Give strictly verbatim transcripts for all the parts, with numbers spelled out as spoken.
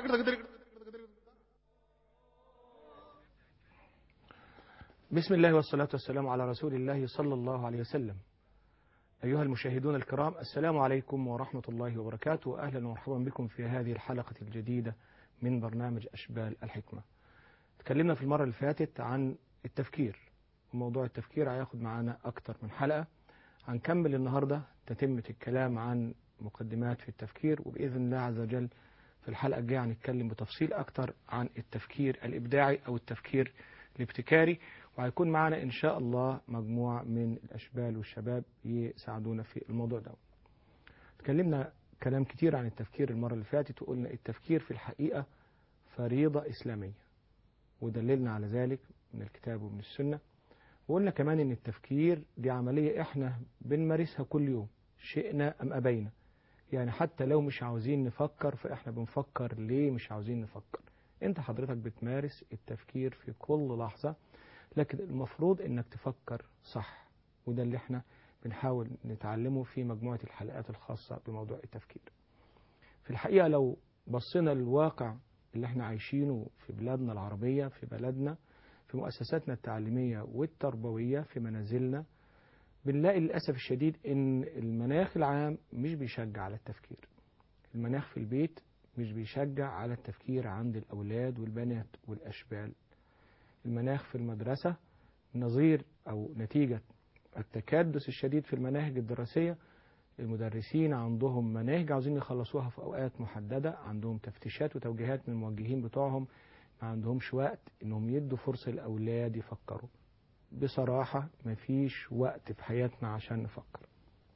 بسم الله والصلاة والسلام على رسول الله صلى الله عليه وسلم. أيها المشاهدون الكرام، السلام عليكم ورحمة الله وبركاته. أهلا ومرحبا بكم في هذه الحلقة الجديدة من برنامج أشبال الحكمة. تكلمنا في المرة اللي فاتت عن التفكير، وموضوع التفكير هياخد معنا أكتر من حلقة. هنكمل النهاردة تتمة الكلام عن مقدمات في التفكير، وبإذن الله عز وجل في الحلقة الجاية هنتكلم بتفصيل أكتر عن التفكير الإبداعي أو التفكير الابتكاري، وهيكون معنا إن شاء الله مجموعة من الأشبال والشباب يساعدونا في الموضوع ده. تكلمنا كلام كتير عن التفكير المرة اللي فاتت، وقلنا التفكير في الحقيقة فريضة إسلامية، ودللنا على ذلك من الكتاب ومن السنة. وقلنا كمان إن التفكير دي عملية إحنا بنمارسها كل يوم شئنا أم أبينا، يعني حتى لو مش عاوزين نفكر فإحنا بنفكر ليه مش عاوزين نفكر. أنت حضرتك بتمارس التفكير في كل لحظة، لكن المفروض إنك تفكر صح، وده اللي إحنا بنحاول نتعلمه في مجموعة الحلقات الخاصة بموضوع التفكير. في الحقيقة لو بصينا للواقع اللي إحنا عايشينه في بلادنا العربية، في بلدنا، في مؤسساتنا التعليمية والتربوية، في منازلنا، بنلاقي للأسف الشديد إن المناخ العام مش بيشجع على التفكير. المناخ في البيت مش بيشجع على التفكير عند الأولاد والبنات والأشبال. المناخ في المدرسة نظير أو نتيجة التكدس الشديد في المناهج الدراسية، المدرسين عندهم مناهج عاوزين يخلصوها في أوقات محددة، عندهم تفتيشات وتوجيهات من الموجهين بتوعهم، ما عندهمش وقت إنهم يدوا فرصة للأولاد يفكروا. بصراحة مفيش وقت في حياتنا عشان نفكر،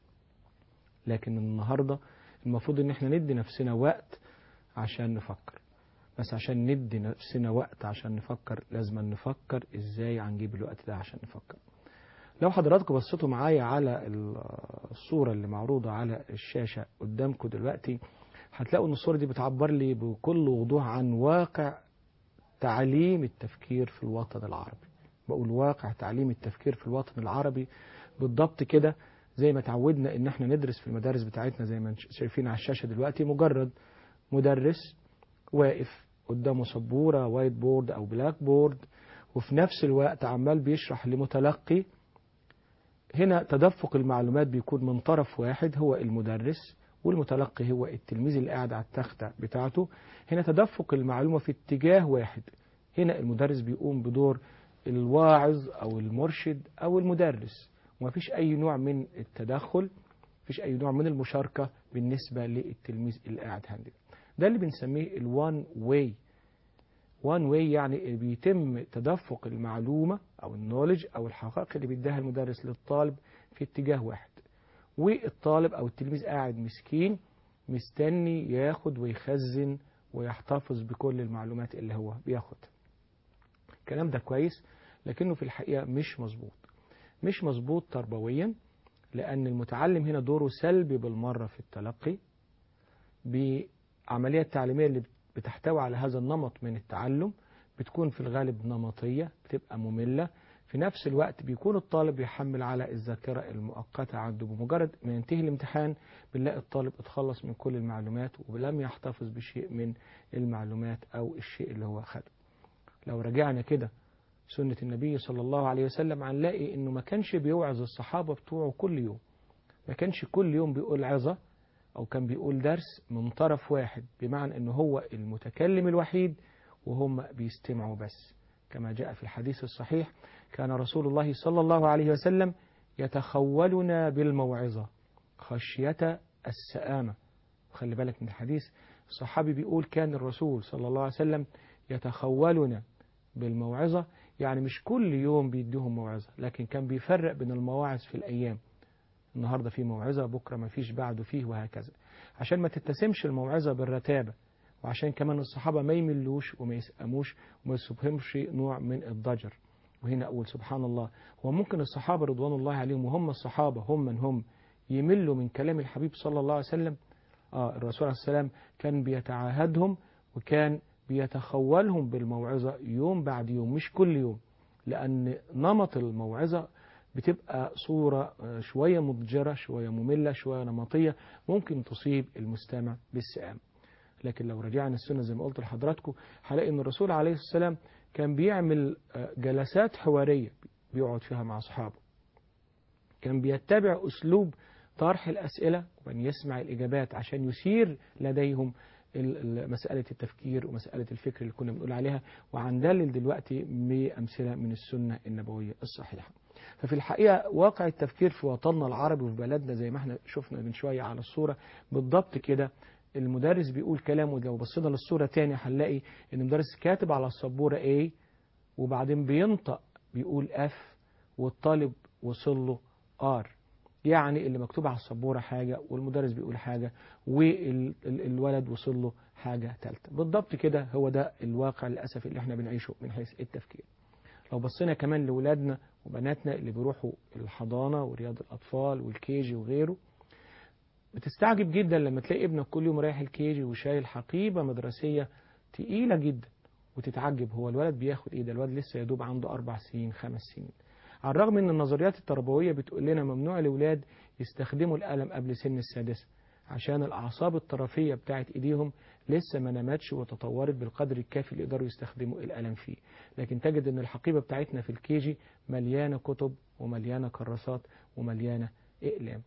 لكن النهاردة المفروض إن احنا ندي نفسنا وقت عشان نفكر. بس عشان ندي نفسنا وقت عشان نفكر لازم نفكر إزاي هنجيب الوقت ده عشان نفكر. لو حضراتكم بصيتوا معايا على الصورة اللي معروضة على الشاشة قدامكم دلوقتي، هتلاقوا إن الصورة دي بتعبر لي بكل وضوح عن واقع تعليم التفكير في الوطن العربي. بقول واقع تعليم التفكير في الوطن العربي بالضبط كده زي ما تعودنا إن احنا ندرس في المدارس بتاعتنا، زي ما شايفين على الشاشة دلوقتي. مجرد مدرس واقف قدامه سبورة وايت بورد أو بلاك بورد، وفي نفس الوقت عمال بيشرح لمتلقي. هنا تدفق المعلومات بيكون من طرف واحد هو المدرس، والمتلقي هو التلميذ اللي قاعد على التختة بتاعته. هنا تدفق المعلومة في اتجاه واحد. هنا المدرس بيقوم بدور الواعظ أو المرشد أو المدرس، ومفيش أي نوع من التدخل، مفيش أي نوع من المشاركة بالنسبة للتلميذ اللي قاعد عندنا. ده اللي بنسميه الوان واي. وان واي يعني بيتم تدفق المعلومة أو النولج أو الحقائق اللي بيديها المدرس للطالب في اتجاه واحد، والطالب أو التلميذ قاعد مسكين مستني ياخد ويخزن ويحتفظ بكل المعلومات اللي هو بياخدها. الكلام ده كويس، لكنه في الحقيقة مش مظبوط. مش مظبوط تربويا، لأن المتعلم هنا دوره سلبي بالمرة في التلقي بعملية التعليمية اللي بتحتوي على هذا النمط من التعلم. بتكون في الغالب نمطية، بتبقى مملة. في نفس الوقت بيكون الطالب يحمل على الذاكرة المؤقتة عنده، بمجرد ما ينتهي الامتحان بنلاقي الطالب اتخلص من كل المعلومات ولم يحتفظ بشيء من المعلومات أو الشيء اللي هو خده. لو رجعنا كده سنة النبي صلى الله عليه وسلم هنلاقي إنه ما كانش بيوعظ الصحابة بتوعه كل يوم، ما كانش كل يوم بيقول عظة أو كان بيقول درس من طرف واحد، بمعنى أنه هو المتكلم الوحيد وهم بيستمعوا بس. كما جاء في الحديث الصحيح كان رسول الله صلى الله عليه وسلم يتخولنا بالموعظة خشية السآمة. خلي بالك من الحديث، الصحابي بيقول كان الرسول صلى الله عليه وسلم يتخولنا بالموعظة، يعني مش كل يوم بيديهم موعظة، لكن كان بيفرق بين المواعظ في الأيام. النهاردة في موعظة، بكرة ما فيش بعده فيه، وهكذا، عشان ما تتسمش الموعظة بالرتابة، وعشان كمان الصحابة ما يملوش وما يسأموش وما يصبهمش نوع من الضجر. وهنا أقول سبحان الله، هو ممكن الصحابة رضوان الله عليهم وهم الصحابة هم من هم يملوا من كلام الحبيب صلى الله عليه وسلم؟ آه الرسول عليه السلام كان بيتعاهدهم وكان بيتخولهم بالموعظة يوم بعد يوم، مش كل يوم، لأن نمط الموعظة بتبقى صورة شوية مضجرة، شوية مملة، شوية نمطية، ممكن تصيب المستمع بالسآم. لكن لو رجعنا السنة زي ما قلت لحضراتكم هنلاقي ان الرسول عليه الصلاة والسلام كان بيعمل جلسات حوارية بيقعد فيها مع أصحابه، كان بيتبع أسلوب طرح الأسئلة وأن يسمع الإجابات عشان يثير لديهم مسألة التفكير ومسألة الفكر اللي كنا بنقول عليها، وهندلل دلوقتي بأمثلة من السنة النبوية الصحيحة. ففي الحقيقة واقع التفكير في وطننا العربي وفي بلدنا زي ما احنا شفنا من شوية على الصورة بالضبط كده. المدرس بيقول كلامه، لو بصينا للصورة تاني هنلاقي ان المدرس كاتب على السبورة A وبعدين بينطق بيقول F والطالب وصل له R، يعني اللي مكتوب على السبورة حاجة والمدرس بيقول حاجة والولد وصل له حاجة ثالثة. بالضبط كده هو ده الواقع للأسف اللي احنا بنعيشه من حيث التفكير. لو بصينا كمان لولادنا وبناتنا اللي بيروحوا الحضانة ورياض الأطفال والكيجي وغيره، بتستعجب جدا لما تلاقي ابنك كل يوم رايح الكيجي وشايل حقيبة مدرسية تقيلة جدا، وتتعجب هو الولد بياخد ايه؟ ده الولد لسه يدوب عنده أربع سنين خمس سنين. على الرغم ان النظريات التربوية بتقول لنا ممنوع الأولاد يستخدموا القلم قبل سن السادسة عشان الأعصاب الطرفية بتاعت إيديهم لسه ما نمتش وتطورت بالقدر الكافي اللي يقدروا يستخدموا القلم فيه. لكن تجد ان الحقيبة بتاعتنا في الكيجي مليانة كتب ومليانة كراسات ومليانة إقلام،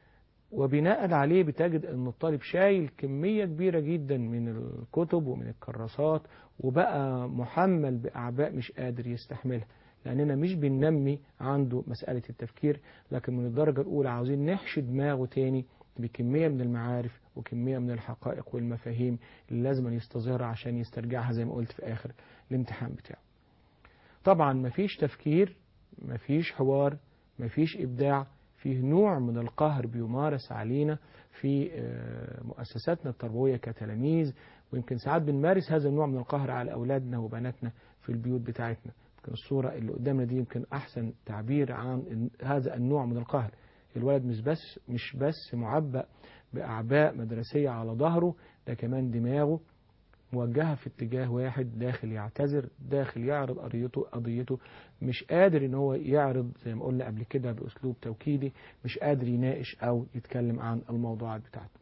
وبناء عليه بتجد ان الطالب شايل كمية كبيرة جدا من الكتب ومن الكراسات وبقى محمل بأعباء مش قادر يستحملها، لأننا مش بننمي عنده مسألة التفكير، لكن من الدرجة الأولى عاوزين نحشي دماغه تاني بكمية من المعارف وكمية من الحقائق والمفاهيم اللي لازم يستظهرها عشان يسترجعها زي ما قلت في آخر الامتحان بتاعه. طبعا مفيش تفكير، مفيش حوار، مفيش إبداع، فيه نوع من القهر بيمارس علينا في مؤسساتنا التربوية كتلاميذ، ويمكن ساعات بنمارس هذا النوع من القهر على أولادنا وبناتنا في البيوت بتاعتنا. يمكن الصورة اللي قدامنا دي يمكن أحسن تعبير عن هذا النوع من القهر. الولد مش بس مش بس معبأ بأعباء مدرسية على ظهره، ده كمان دماغه موجهة في اتجاه واحد، داخل يعتذر، داخل يعرض قضيته قضيته مش قادر ان هو يعرض زي ما قلنا قبل كده بأسلوب توكيدي، مش قادر يناقش او يتكلم عن الموضوعات بتاعته.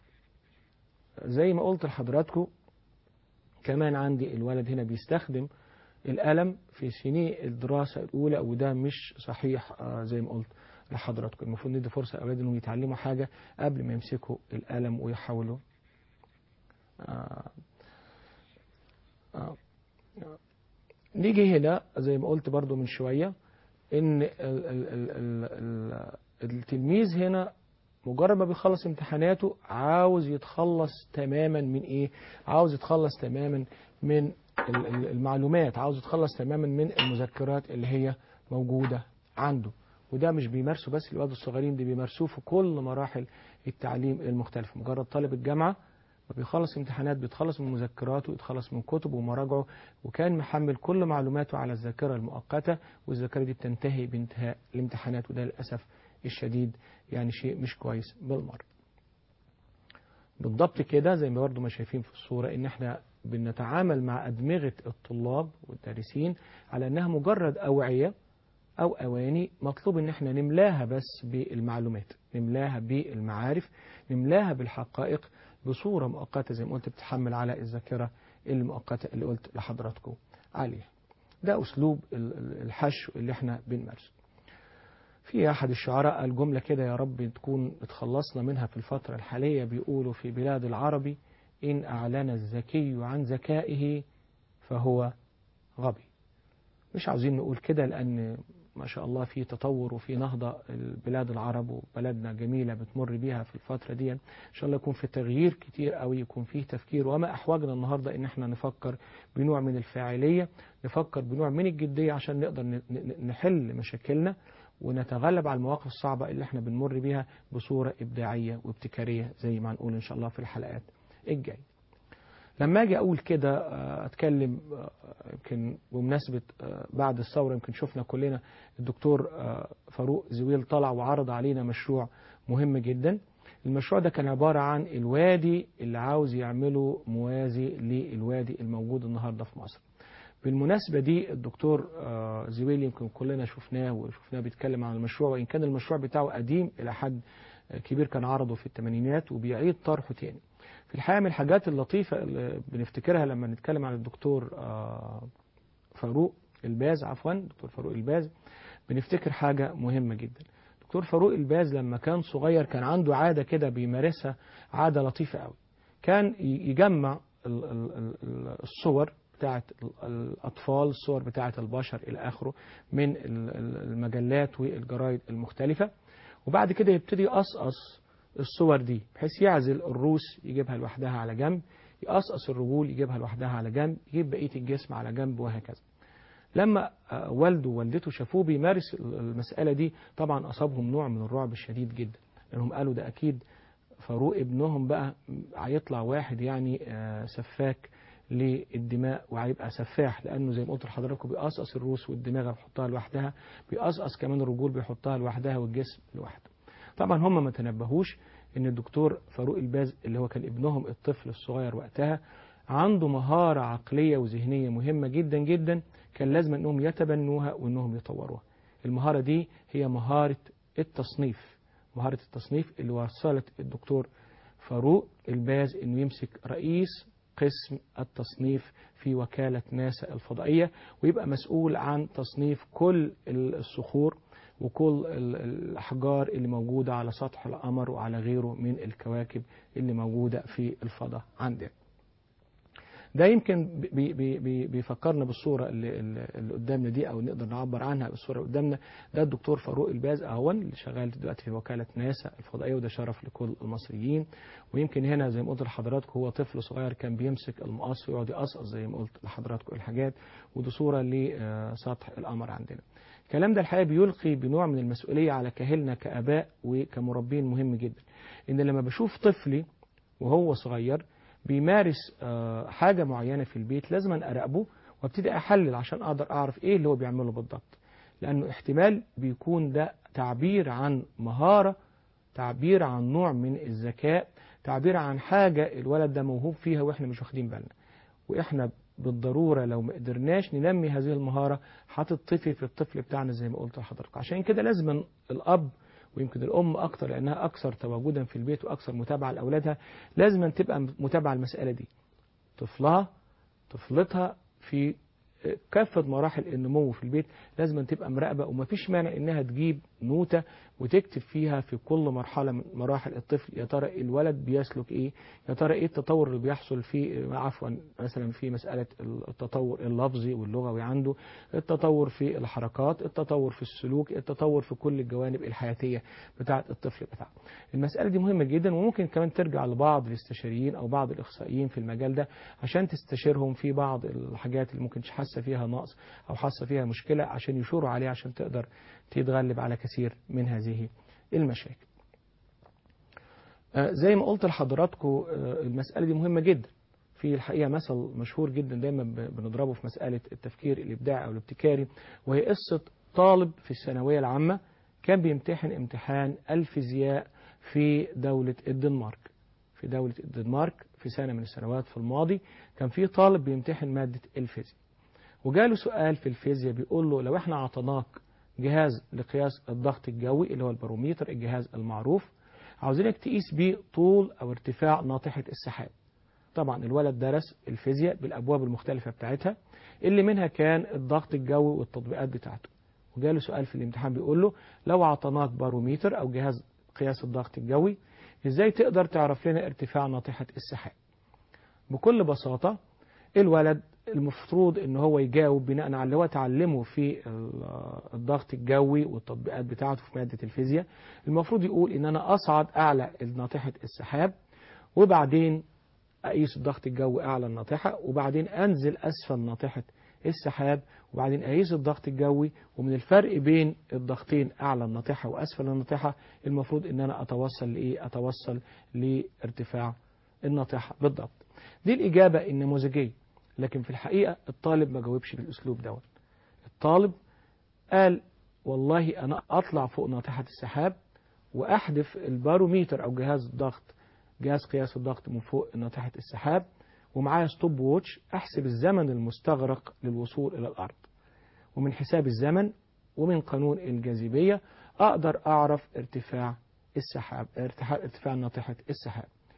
زي ما قلت لحضراتكم كمان عندي الولد هنا بيستخدم القلم في سنين الدراسة الأولى، وده مش صحيح زي ما قلت لحضراتكم. المفروض ندي فرصة للأولاد انهم يتعلموا حاجة قبل ما يمسكوا القلم ويحاولوا آه آه. نيجي هنا زي ما قلت برضو من شوية ان ال ال ال ال التلميذ هنا مجرد ما بيخلص امتحاناته عاوز يتخلص تماما من ايه؟ عاوز يتخلص تماما من المعلومات، عاوز يتخلص تماما من المذكرات اللي هي موجودة عنده. وده مش بيمارسه بس الأولاد الصغيرين، دي بيمارسوه في كل مراحل التعليم المختلفة. مجرد طالب الجامعة بيخلص امتحانات بيتخلص من مذكراته ويتخلص من كتب ومراجعه، وكان محمل كل معلوماته على الذاكرة المؤقتة، والذاكرة دي بتنتهي بانتهاء الامتحانات، وده للأسف الشديد يعني شيء مش كويس بالمرة. بالضبط كده زي ما برضو ما شايفين في الصورة ان احنا بنتعامل مع أدمغة الطلاب والدارسين على انها مجرد أوعية أو أواني مطلوب ان احنا نملاها بس بالمعلومات، نملاها بالمعارف، نملاها بالحقائق بصورة مؤقتة زي ما قلت بتحمل على الذاكرة المؤقتة اللي قلت لحضراتكم عليها. ده أسلوب الحشو اللي احنا بنمارسه. في أحد الشعراء قال جملة كده يا رب تكون اتخلصنا منها في الفترة الحالية، بيقولوا في بلاد العربي إن أعلن الذكي عن ذكائه فهو غبي. مش عاوزين نقول كده لأن ما شاء الله في تطور وفي نهضة البلاد العرب، وبلدنا جميلة بتمر بيها في الفترة دي. إن شاء الله يكون في تغيير كتير قوي، يكون فيه تفكير، وما أحوجنا النهاردة إن احنا نفكر بنوع من الفاعلية، نفكر بنوع من الجدية عشان نقدر نحل مشاكلنا ونتغلب على المواقف الصعبة اللي احنا بنمر بيها بصورة إبداعية وابتكارية زي ما هنقول إن شاء الله في الحلقات الجاية. لما أجي أقول كده أتكلم يمكن بمناسبة بعد الثورة، يمكن شفنا كلنا الدكتور فاروق زويل طلع وعرض علينا مشروع مهم جدا. المشروع ده كان عبارة عن الوادي اللي عاوز يعمله موازي للوادي الموجود النهاردة في مصر. بالمناسبة دي الدكتور زويل يمكن كلنا شفناه وشفناه بيتكلم عن المشروع، وإن كان المشروع بتاعه قديم إلى حد كبير، كان عرضه في الثمانينات وبيعيد طرحه تاني. في الحقيقة من الحاجات اللطيفة اللي بنفتكرها لما نتكلم عن الدكتور فاروق الباز، عفوا دكتور فاروق الباز، بنفتكر حاجة مهمة جدا. دكتور فاروق الباز لما كان صغير كان عنده عادة كده بيمارسها، عادة لطيفة قوي. كان يجمع الصور بتاعت الأطفال، الصور بتاعت البشر إلى آخره من المجلات والجرايد المختلفة، وبعد كده يبتدي يقصقص الصور دي بحيث يعزل الروس يجيبها لوحدها على جنب، يقصقص الرجول يجيبها لوحدها على جنب، يجيب بقية الجسم على جنب، وهكذا. لما والده ووالدته شافوه بيمارس المسألة دي طبعا أصابهم نوع من الرعب الشديد جدا، لأنهم قالوا ده أكيد فاروق ابنهم بقى هيطلع واحد يعني سفاك للدماء، وهيبقى سفاح، لأنه زي ما قلت لحضراتكم بيقصقص الروس والدماغ بيحطها لوحدها، بيقصقص كمان الرجول بيحطها لوحدها والجسم لوحده. طبعا هم ما تنبهوش ان الدكتور فاروق الباز اللي هو كان ابنهم الطفل الصغير وقتها عنده مهارة عقلية وذهنية مهمة جدا جدا، كان لازم انهم يتبنوها وانهم يطوروها. المهارة دي هي مهارة التصنيف، مهارة التصنيف اللي وصلت الدكتور فاروق الباز انه يمسك رئيس قسم التصنيف في وكالة ناسا الفضائية، ويبقى مسؤول عن تصنيف كل الصخور وكل الأحجار اللي موجودة على سطح القمر وعلى غيره من الكواكب اللي موجودة في الفضاء عندنا. ده يمكن بي بي بي بيفكرنا بالصورة اللي, اللي قدامنا دي، أو نقدر نعبر عنها بالصورة اللي قدامنا. ده الدكتور فاروق الباز أهون اللي شغال دلوقتي في وكالة ناسا الفضائية، وده شرف لكل المصريين. ويمكن هنا زي ما قلت لحضراتكم هو طفل صغير كان بيمسك المقص ويقعد يقصقص زي ما قلت لحضراتكم الحاجات، ودي صورة لسطح القمر عندنا. الكلام ده الحقيقة بيلقي بنوع من المسؤولية على كاهلنا كآباء وكمربين مهم جدا، إن لما بشوف طفلي وهو صغير بيمارس حاجة معينة في البيت لازم أراقبه وابتدي أحلل عشان أقدر أعرف إيه اللي هو بيعمله بالضبط، لأنه احتمال بيكون ده تعبير عن مهارة، تعبير عن نوع من الذكاء، تعبير عن حاجة الولد ده موهوب فيها وإحنا مش واخدين بالنا، وإحنا بالضرورة لو ما قدرناش ننمي هذه المهارة هتطفي في الطفل بتاعنا زي ما قلت لحضرتك. عشان كده لازم الأب ويمكن الأم أكتر لأنها أكثر تواجدا في البيت وأكثر متابعة لأولادها، لازم تبقى متابعة المسألة دي، طفلها طفلتها في كافة مراحل النمو في البيت لازم تبقى مراقبة، ومفيش مانع إنها تجيب نوتة وتكتب فيها في كل مرحلة من مراحل الطفل يا ترى الولد بيسلك إيه، يا ترى إيه التطور اللي بيحصل في عفوا مثلا في مسألة التطور اللفظي واللغوي عنده، التطور في الحركات، التطور في السلوك، التطور في كل الجوانب الحياتية بتاعة الطفل بتاعه. المسألة دي مهمة جدا، وممكن كمان ترجع لبعض الاستشاريين أو بعض الإخصائيين في المجال ده عشان تستشيرهم في بعض الحاجات اللي ممكن حاسة فيها نقص أو حاسة فيها مشكلة عشان يشوروا عليها عشان تقدر تتغلب على كثير من هذه المشاكل. زي ما قلت لحضراتكم المسألة دي مهمة جدا. في الحقيقة مثل مشهور جدا دايما بنضربه في مسألة التفكير الإبداعي أو الابتكاري، وهي قصة طالب في الثانوية العامة كان بيمتحن امتحان الفيزياء في دولة الدنمارك. في دولة الدنمارك في سنة من السنوات في الماضي كان في طالب بيمتحن مادة الفيزياء، وجاله سؤال في الفيزياء بيقول له لو احنا عطيناك جهاز لقياس الضغط الجوي اللي هو الباروميتر الجهاز المعروف، عاوزينك تقيس بيه طول أو ارتفاع ناطحة السحاب. طبعا الولد درس الفيزياء بالأبواب المختلفة بتاعتها اللي منها كان الضغط الجوي والتطبيقات بتاعته، وجاله سؤال في الامتحان بيقول له لو عطيناك باروميتر أو جهاز قياس الضغط الجوي ازاي تقدر تعرف لنا ارتفاع ناطحة السحاب؟ بكل بساطة الولد المفروض ان هو يجاوب بناء على اللي هو اتعلمه في الضغط الجوي والتطبيقات بتاعته في مادة الفيزياء. المفروض يقول ان انا اصعد اعلى ناطحة السحاب، وبعدين اقيس الضغط الجوي اعلى الناطحة، وبعدين انزل اسفل ناطحة السحاب، وبعدين اقيس الضغط الجوي، ومن الفرق بين الضغطين اعلى الناطحة واسفل الناطحة المفروض ان انا اتوصل لايه؟ اتوصل لارتفاع الناطحة بالضبط. دي الإجابة النموذجية، لكن في الحقيقة الطالب ما جاوبش بالأسلوب دوت. الطالب قال والله أنا أطلع فوق ناطحة السحاب وأحدف الباروميتر أو جهاز الضغط جهاز قياس الضغط من فوق ناطحة السحاب، ومعايا ستوب ووتش أحسب الزمن المستغرق للوصول إلى الأرض، ومن حساب الزمن ومن قانون الجاذبية أقدر أعرف ارتفاع السحاب ارتفاع ارتفاع ناطحة السحاب.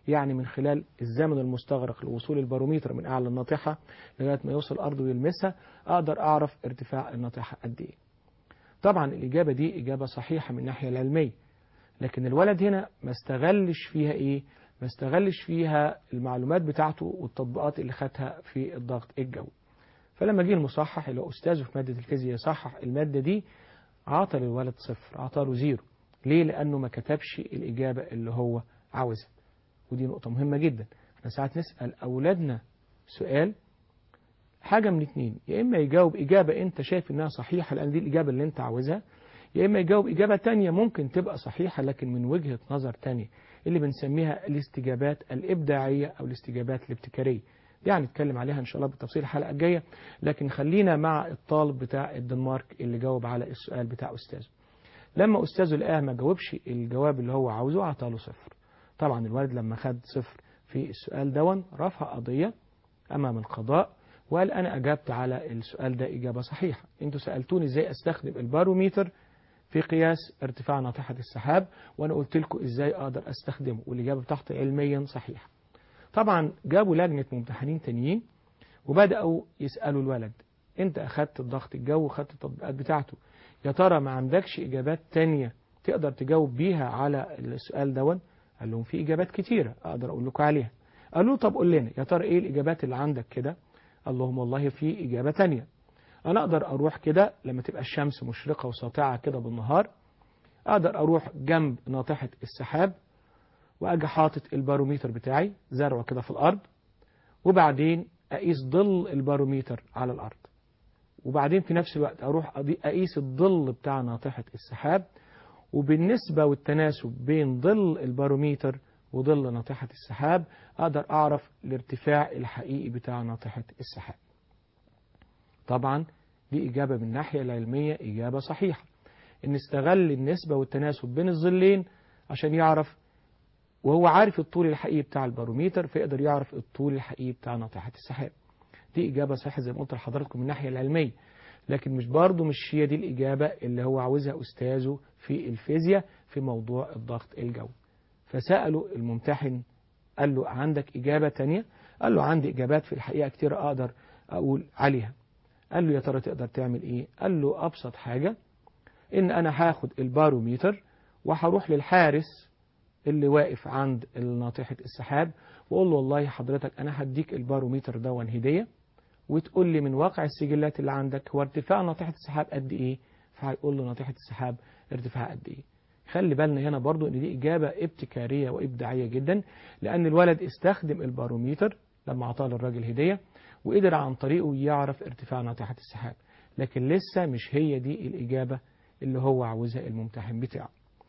يعني من خلال الزمن المستغرق لوصول الباروميتر من أعلى الناطحة لغاية ما يوصل الأرض ويلمسها أقدر أعرف ارتفاع الناطحة قد إيه. طبعا الإجابة دي إجابة صحيحة من الناحية العلمية، لكن الولد هنا ما استغلش فيها إيه؟ ما استغلش فيها المعلومات بتاعته والتطبيقات اللي خدها في الضغط الجوي. فلما جه المصحح اللي هو أستاذه في مادة الفيزياء يصحح المادة دي، عطى للولد صفر، عطى له زيرو. ليه؟ لأنه ما كتبش الإجابة اللي هو عاوزها. ودي نقطة مهمة جدا. احنا ساعات نسأل أولادنا سؤال حاجة من اتنين، يا إما يجاوب إجابة أنت شايف إنها صحيحة لأن دي الإجابة اللي أنت عاوزها، يا إما يجاوب إجابة تانية ممكن تبقى صحيحة لكن من وجهة نظر تانية اللي بنسميها الاستجابات الإبداعية أو الاستجابات الابتكارية. يعني نتكلم عليها إن شاء الله بالتفصيل الحلقة الجاية، لكن خلينا مع الطالب بتاع الدنمارك اللي جاوب على السؤال بتاع أستاذه. لما أستاذه لقاه ما جاوبش الجواب اللي هو عاوزه عطاله صفر. طبعا الولد لما خد صفر في السؤال دون رفع قضية أمام القضاء وقال أنا أجبت على السؤال ده إجابة صحيحة. أنتوا سألتوني إزاي أستخدم الباروميتر في قياس ارتفاع ناطحة السحاب، وأنا قلت لكم إزاي أقدر أستخدمه، والإجابة بتاعتي علميا صحيحة. طبعا جابوا لجنة ممتحنين تانيين وبدأوا يسألوا الولد أنت أخدت الضغط الجوي وخدت التطبيقات بتاعته، يا ترى ما عندكش إجابات تانية تقدر تجاوب بيها على السؤال دون؟ قال لهم في إجابات كتيرة أقدر أقول لكم عليها. قالوا طب قول لنا يا ترى إيه الإجابات اللي عندك كده؟ قال لهم والله في إجابة تانية، أنا أقدر أروح كده لما تبقى الشمس مشرقة وساطعة كده بالنهار، أقدر أروح جنب ناطحة السحاب وأجي حاطط الباروميتر بتاعي زرعه كده في الأرض، وبعدين أقيس ظل الباروميتر على الأرض، وبعدين في نفس الوقت أروح أقيس الظل بتاع ناطحة السحاب، وبالنسبة والتناسب بين ظل الباروميتر وظل ناطحة السحاب أقدر أعرف الارتفاع الحقيقي بتاع ناطحة السحاب. طبعا دي إجابة من الناحية العلمية إجابة صحيحة، إن استغل النسبة والتناسب بين الظلين عشان يعرف، وهو عارف الطول الحقيقي بتاع الباروميتر فيقدر يعرف الطول الحقيقي بتاع ناطحة السحاب. دي إجابة صحيحة زي ما قلت لحضراتكم من الناحية العلمية، لكن مش برضه مش هي دي الإجابة اللي هو عاوزها أستاذه في الفيزياء في موضوع الضغط الجوي. فسألوا الممتحن قال له عندك إجابة تانية؟ قال له عندي إجابات في الحقيقة كتير أقدر أقول عليها. قال له يا ترى تقدر تعمل إيه؟ قال له أبسط حاجة إن أنا هاخد الباروميتر وهروح للحارس اللي واقف عند ناطحة السحاب وأقول له والله حضرتك أنا هديك الباروميتر ده هدية، وتقول لي من واقع السجلات اللي عندك هو ارتفاع ناطحة السحاب قد إيه؟ فهيقول له ناطحة السحاب ارتفاع قد إيه. خلي بالنا هنا برضو إن دي إجابة ابتكارية وإبداعية جدا، لأن الولد استخدم الباروميتر لما عطاه للراجل هدية وقدر عن طريقه يعرف ارتفاع ناطحة السحاب، لكن لسه مش هي دي الإجابة اللي هو عاوزها الممتحن بتاعه.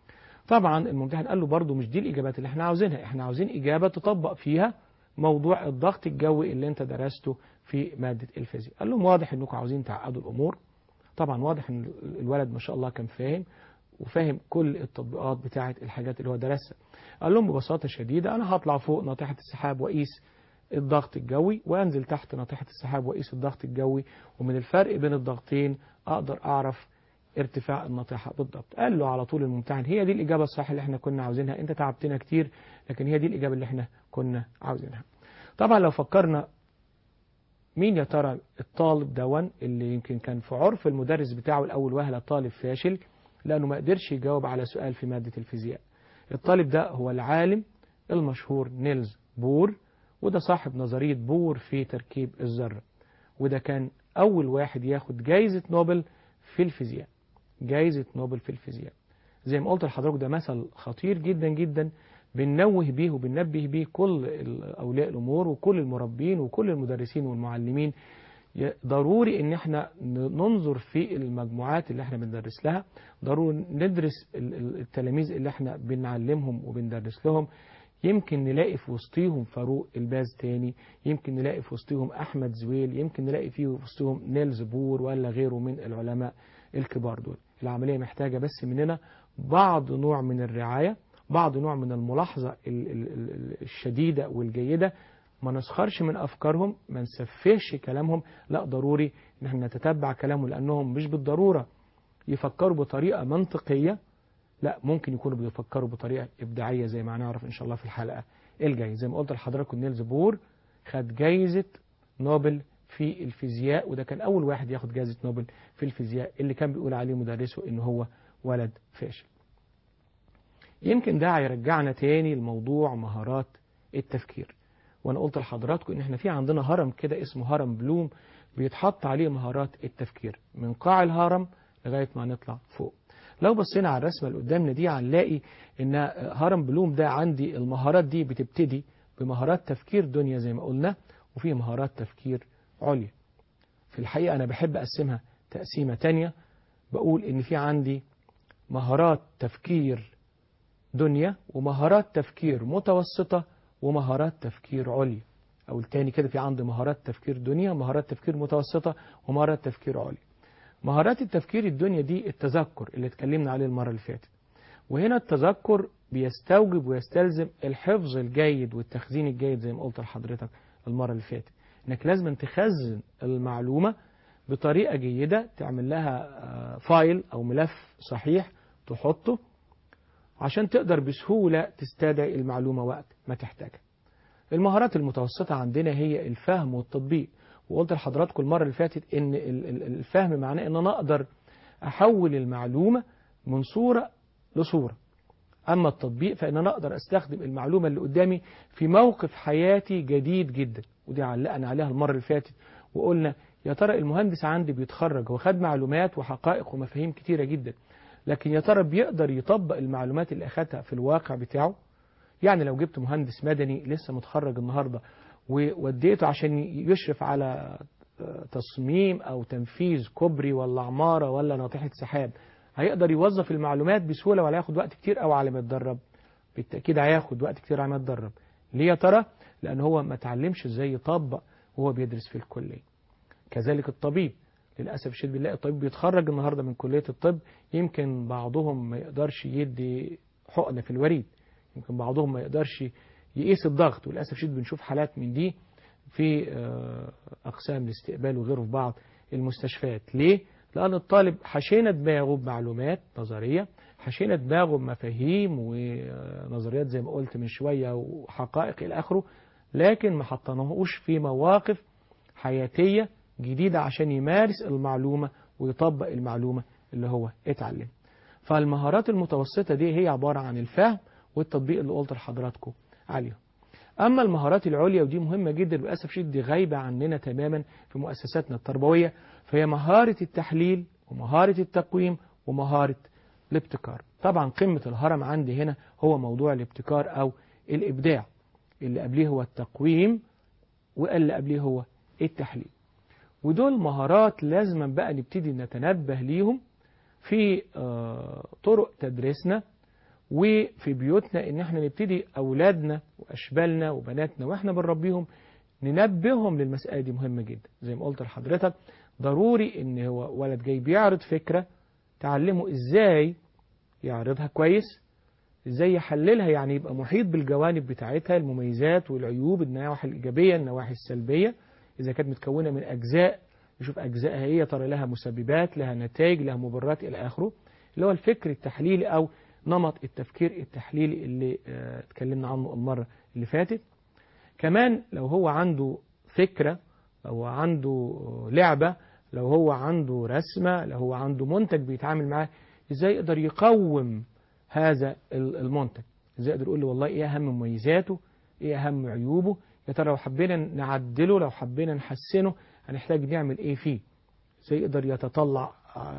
طبعا الممتحن قال له برضو مش دي الإجابات اللي احنا عاوزينها، احنا عاوزين إجابة تطبق فيها موضوع الضغط الجوي اللي انت درسته في مادة الفيزياء. قال لهم واضح انكم عاوزين تعقدوا الأمور. طبعا واضح ان الولد ما شاء الله كان فاهم وفاهم كل التطبيقات بتاعة الحاجات اللي هو درسها. قال لهم ببساطة شديدة أنا هطلع فوق ناطحة السحاب وأقيس الضغط الجوي، وأنزل تحت ناطحة السحاب وأقيس الضغط الجوي، ومن الفرق بين الضغطين أقدر أعرف ارتفاع الناطحة بالضبط. قال له على طول الممتحن هي دي الإجابة الصحيحة اللي احنا كنا عاوزينها، أنت تعبتنا كتير لكن هي دي الإجابة اللي احنا كنا عاوزينها. طبعا لو فكرنا مين يا ترى الطالب دون اللي يمكن كان في عرف المدرس بتاعه الأول وهلة طالب فاشل لأنه ما قدرش يجاوب على سؤال في مادة الفيزياء. الطالب ده هو العالم المشهور نيلز بور، وده صاحب نظرية بور في تركيب الذرة، وده كان أول واحد ياخد جايزة نوبل في الفيزياء، جايزة نوبل في الفيزياء. زي ما قلت لحضرتك ده مثل خطير جدا جدا بننوه بيه وبننبه بيه كل أولياء الأمور وكل المربين وكل المدرسين والمعلمين. ضروري ان احنا ننظر في المجموعات اللي احنا بندرس لها، ضروري ندرس التلاميذ اللي احنا بنعلمهم وبندرس لهم. يمكن نلاقي في وسطهم فاروق الباز تاني، يمكن نلاقي في وسطهم أحمد زويل، يمكن نلاقي في وسطهم نيلز بور ولا غيره من العلماء الكبار دول. العملية محتاجة بس مننا بعض نوع من الرعاية، بعض نوع من الملاحظة الشديدة والجيدة، ما نسخرش من أفكارهم، ما نسفهش كلامهم، لا ضروري ان احنا نتتبع كلامهم لأنهم مش بالضرورة يفكروا بطريقة منطقية، لا ممكن يكونوا بيفكروا بطريقة إبداعية زي ما هنعرف إن شاء الله في الحلقة الجايزة. زي ما قلت لحضراتكم نيلز بور خد جايزة نوبل في الفيزياء، وده كان أول واحد ياخد جايزة نوبل في الفيزياء اللي كان بيقول عليه مدرسه إنه هو ولد فاشل. يمكن ده هيرجعنا تاني لموضوع مهارات التفكير. وأنا قلت لحضراتكم إن إحنا في عندنا هرم كده اسمه هرم بلوم بيتحط عليه مهارات التفكير من قاع الهرم لغاية ما نطلع فوق. لو بصينا على الرسمة اللي قدامنا دي هنلاقي إن هرم بلوم ده عندي المهارات دي بتبتدي بمهارات تفكير دنيا زي ما قلنا، وفي مهارات تفكير عليا. في الحقيقة أنا بحب أقسمها تقسيمة تانية، بقول إن في عندي مهارات تفكير دنيا ومهارات تفكير متوسطة ومهارات تفكير عليا. أو التاني كده، في عندي مهارات تفكير دنيا ومهارات تفكير متوسطة ومهارات تفكير عليا. مهارات التفكير الدنيا دي التذكر اللي اتكلمنا عليه المرة اللي فاتت، وهنا التذكر بيستوجب ويستلزم الحفظ الجيد والتخزين الجيد زي ما قلت لحضرتك المرة اللي فاتت، انك لازم تخزن المعلومة بطريقة جيدة، تعمل لها فايل او ملف صحيح تحطه عشان تقدر بسهولة تستدعي المعلومة وقت ما تحتاجها. المهارات المتوسطة عندنا هي الفهم والتطبيق، وقلت لحضراتكم المرة اللي فاتت ان الفهم معناه ان انا اقدر احول المعلومة من صورة لصورة. اما التطبيق فان انا اقدر استخدم المعلومة اللي قدامي في موقف حياتي جديد جدا، ودي علقنا عليها المرة اللي فاتت وقلنا يا ترى المهندس عندي بيتخرج وخد معلومات وحقائق ومفاهيم كتيرة جدا، لكن يا ترى بيقدر يطبق المعلومات اللي اخدها في الواقع بتاعه؟ يعني لو جبت مهندس مدني لسه متخرج النهاردة ووديته عشان يشرف على تصميم أو تنفيذ كوبري ولا عمارة ولا ناطحة سحاب، هيقدر يوظف المعلومات بسهولة ولا هياخد وقت كتير أو على ما يتدرب؟ بالتأكيد هياخد وقت كتير على ما يتدرب. ليه يا ترى؟ لأن هو ما تعلمش ازاي يطبق وهو بيدرس في الكلية. كذلك الطبيب، للأسف الشديد بنلاقي الطبيب بيتخرج النهاردة من كلية الطب، يمكن بعضهم ما يقدرش يدي حقنة في الوريد، يمكن بعضهم ما يقدرش يقيس الضغط، وللأسف الشديد بنشوف حالات من دي في أقسام الاستقبال وغيره في بعض المستشفيات. ليه؟ لأن الطالب حشينا دماغه بمعلومات نظرية، حشينا دماغه بمفاهيم ونظريات زي ما قلت من شوية وحقائق إلى آخره، لكن ما حطناهوش في مواقف حياتية جديدة عشان يمارس المعلومة ويطبق المعلومة اللي هو اتعلم. فالمهارات المتوسطة دي هي عبارة عن الفهم والتطبيق اللي قلت لحضراتكم عليهم. أما المهارات العليا ودي مهمة جدا للأسف الشديد دي غايبة عننا تماما في مؤسساتنا التربوية، فهي مهارة التحليل ومهارة التقويم ومهارة الابتكار. طبعا قمة الهرم عندي هنا هو موضوع الابتكار أو الإبداع، اللي قبليه هو التقويم واللي قبليه هو التحليل. ودول مهارات لازم بقى نبتدي نتنبه ليهم في طرق تدريسنا وفي بيوتنا، ان احنا نبتدي اولادنا واشبالنا وبناتنا واحنا بنربيهم ننبههم للمسألة دي مهمة جدا. زي ما قلت لحضرتك ضروري ان هو ولد جاي بيعرض فكرة تعلمه ازاي يعرضها كويس، ازاي يحللها، يعني يبقى محيط بالجوانب بتاعتها، المميزات والعيوب، النواحي الإيجابية النواحي السلبية، إذا كانت متكونة من أجزاء يشوف أجزائها هي ترى لها مسببات لها نتائج لها مبررات إلى آخره، اللي هو الفكر التحليلي أو نمط التفكير التحليلي اللي اه اتكلمنا عنه المرة اللي فاتت. كمان لو هو عنده فكرة، لو هو عنده لعبة، لو هو عنده رسمة، لو هو عنده منتج بيتعامل معاه، ازاي يقدر يقوم هذا المنتج، ازاي يقدر يقول له والله ايه اهم مميزاته، ايه اهم عيوبه، يا ترى لو حبينا نعدله لو حبينا نحسنه هنحتاج نعمل ايه فيه، ازاي يقدر يتطلع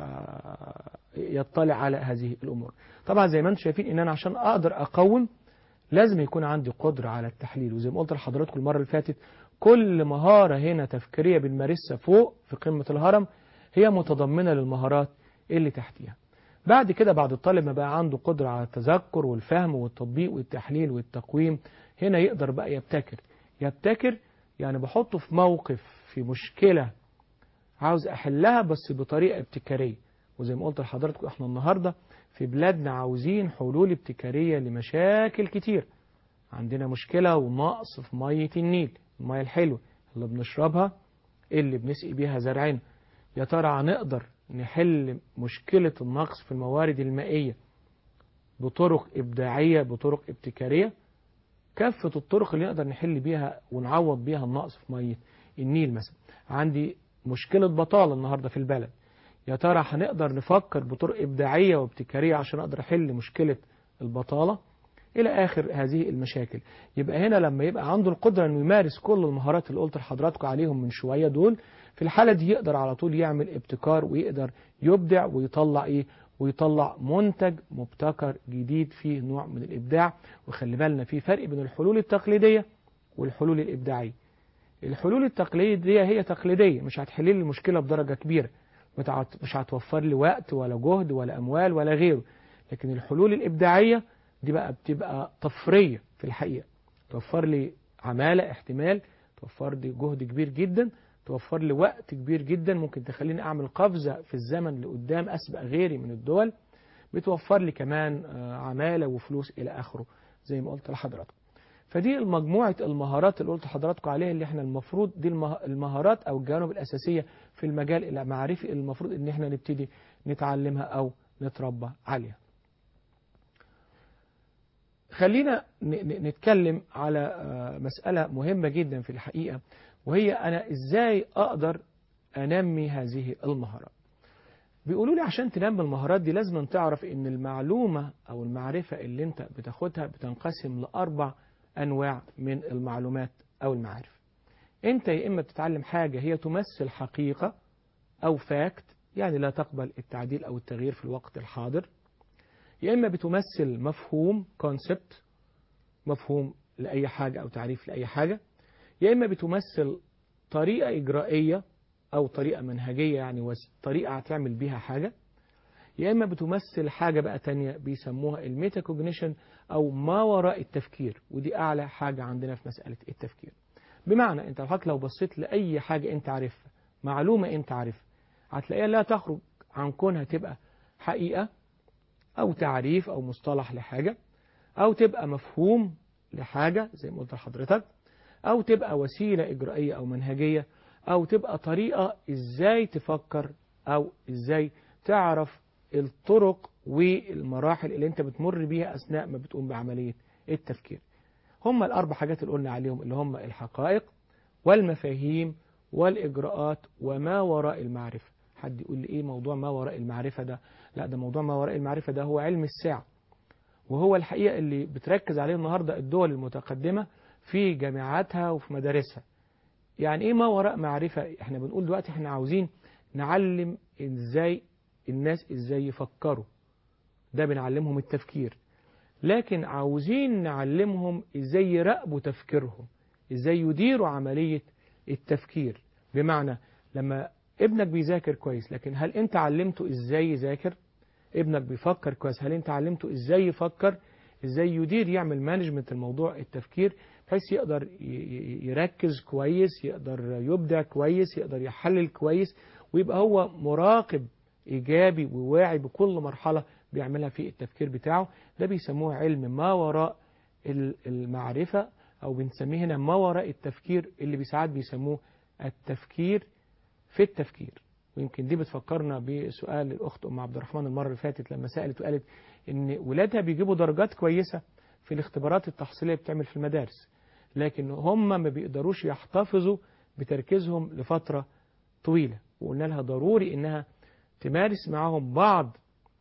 يطلع على هذه الامور. طبعا زي ما انتم شايفين ان انا عشان اقدر اقوم لازم يكون عندي قدرة على التحليل، وزي ما قلت لحضراتكم المرة اللي فاتت كل مهارة هنا تفكيرية بنمارسها فوق في قمة الهرم هي متضمنة للمهارات اللي تحتيها. بعد كده بعد الطالب ما بقى عنده قدرة على التذكر والفهم والتطبيق والتحليل والتقويم، هنا يقدر بقى يبتكر. يبتكر يعني بحطه في موقف في مشكلة عاوز أحلها بس بطريقة ابتكارية. وزي ما قلت لحضراتكم احنا النهاردة في بلادنا عاوزين حلول ابتكارية لمشاكل كتير. عندنا مشكلة ونقص في مية النيل، المية الحلوة اللي بنشربها اللي بنسقي بيها زرعنا. يا ترى هنقدر نحل مشكلة النقص في الموارد المائية بطرق إبداعية بطرق ابتكارية؟ كافة الطرق اللي نقدر نحل بيها ونعوض بيها النقص في مية النيل. مثلا عندي مشكلة بطالة النهاردة في البلد، يا ترى هنقدر نفكر بطرق إبداعية وابتكارية عشان أقدر أحل مشكلة البطالة إلى آخر هذه المشاكل. يبقى هنا لما يبقى عنده القدرة أنه يمارس كل المهارات اللي قلت لحضراتكم عليهم من شوية دول، في الحالة دي يقدر على طول يعمل ابتكار ويقدر يبدع ويطلع إيه ويطلع منتج مبتكر جديد فيه نوع من الإبداع. وخلي بالنا في فرق بين الحلول التقليدية والحلول الإبداعية. الحلول التقليدية هي تقليدية، مش هتحل لي المشكلة بدرجة كبيرة، مش هتوفر لي وقت ولا جهد ولا أموال ولا غيره. لكن الحلول الإبداعية دي بقى بتبقى طفرية في الحقيقة، توفر لي عمالة احتمال، توفر لي جهد كبير جدا، توفر لي وقت كبير جدا، ممكن تخليني أعمل قفزة في الزمن لقدام أسبق غيري من الدول، بتوفر لي كمان عمالة وفلوس إلى آخره زي ما قلت لحضراتكم. فدي المجموعة المهارات اللي قلت لحضراتكم عليها، اللي احنا المفروض دي المهارات أو الجوانب الأساسية في المجال المعرفي المفروض إن احنا نبتدي نتعلمها أو نتربى عليها. خلينا نتكلم على مسألة مهمة جدا في الحقيقة، وهي أنا إزاي أقدر أنمي هذه المهارات. بيقولوا لي عشان تنمي المهارات دي لازم تعرف إن المعلومة أو المعرفة اللي أنت بتاخدها بتنقسم لأربع أنواع من المعلومات أو المعارف. أنت يا إما بتتعلم حاجة هي تمثل حقيقة أو فاكت، يعني لا تقبل التعديل أو التغيير في الوقت الحاضر، يا إما بتمثل مفهوم كونسبت، مفهوم لأي حاجة أو تعريف لأي حاجة، يا إما بتمثل طريقة إجرائية أو طريقة منهجية، يعني طريقة هتعمل بيها حاجة، يا إما بتمثل حاجة بقى تانية بيسموها الميتا كوجنيشن أو ما وراء التفكير، ودي أعلى حاجة عندنا في مسألة التفكير. بمعنى أنت حضرتك لو بصيت لأي حاجة أنت عارفها، معلومة أنت عارفها، هتلاقيها لا تخرج عن كونها تبقى حقيقة أو تعريف أو مصطلح لحاجة، أو تبقى مفهوم لحاجة زي ما قلت لحضرتك، أو تبقى وسيلة إجرائية أو منهجية، أو تبقى طريقة إزاي تفكر أو إزاي تعرف الطرق والمراحل اللي أنت بتمر بيها أثناء ما بتقوم بعملية التفكير. هم الأربع حاجات اللي قلنا عليهم اللي هم الحقائق والمفاهيم والإجراءات وما وراء المعرفة. حد يقول لي إيه موضوع ما وراء المعرفة ده؟ لا، ده موضوع ما وراء المعرفة ده هو علم الساعة، وهو الحقيقة اللي بتركز عليه النهاردة الدول المتقدمة في جامعاتها وفي مدارسها. يعني إيه ما وراء معرفة؟ إحنا بنقول دلوقتي إحنا عاوزين نعلم إزاي الناس إزاي يفكروا، ده بنعلمهم التفكير، لكن عاوزين نعلمهم إزاي يراقبوا تفكيرهم، إزاي يديروا عملية التفكير. بمعنى لما ابنك بيذاكر كويس، لكن هل أنت علمته إزاي يذاكر؟ ابنك بيفكر كويس، هل أنت علمته إزاي يفكر؟ إزاي يدير يعمل مانجمنت الموضوع التفكير، بحيث يقدر يركز كويس، يقدر يبدع كويس، يقدر يحلل كويس، ويبقى هو مراقب إيجابي وواعي بكل مرحلة بيعملها في التفكير بتاعه. ده بيسموه علم ما وراء المعرفة، أو بنسميه هنا ما وراء التفكير، اللي بساعات بيسموه التفكير في التفكير. ويمكن دي بتفكرنا بسؤال الأخت أم عبد الرحمن المرة اللي فاتت لما سألت وقالت إن ولادها بيجيبوا درجات كويسة في الاختبارات التحصيلية بتعمل في المدارس، لكن هم ما بيقدروش يحتفظوا بتركيزهم لفترة طويلة، وقلنا لها ضروري إنها تمارس معهم بعض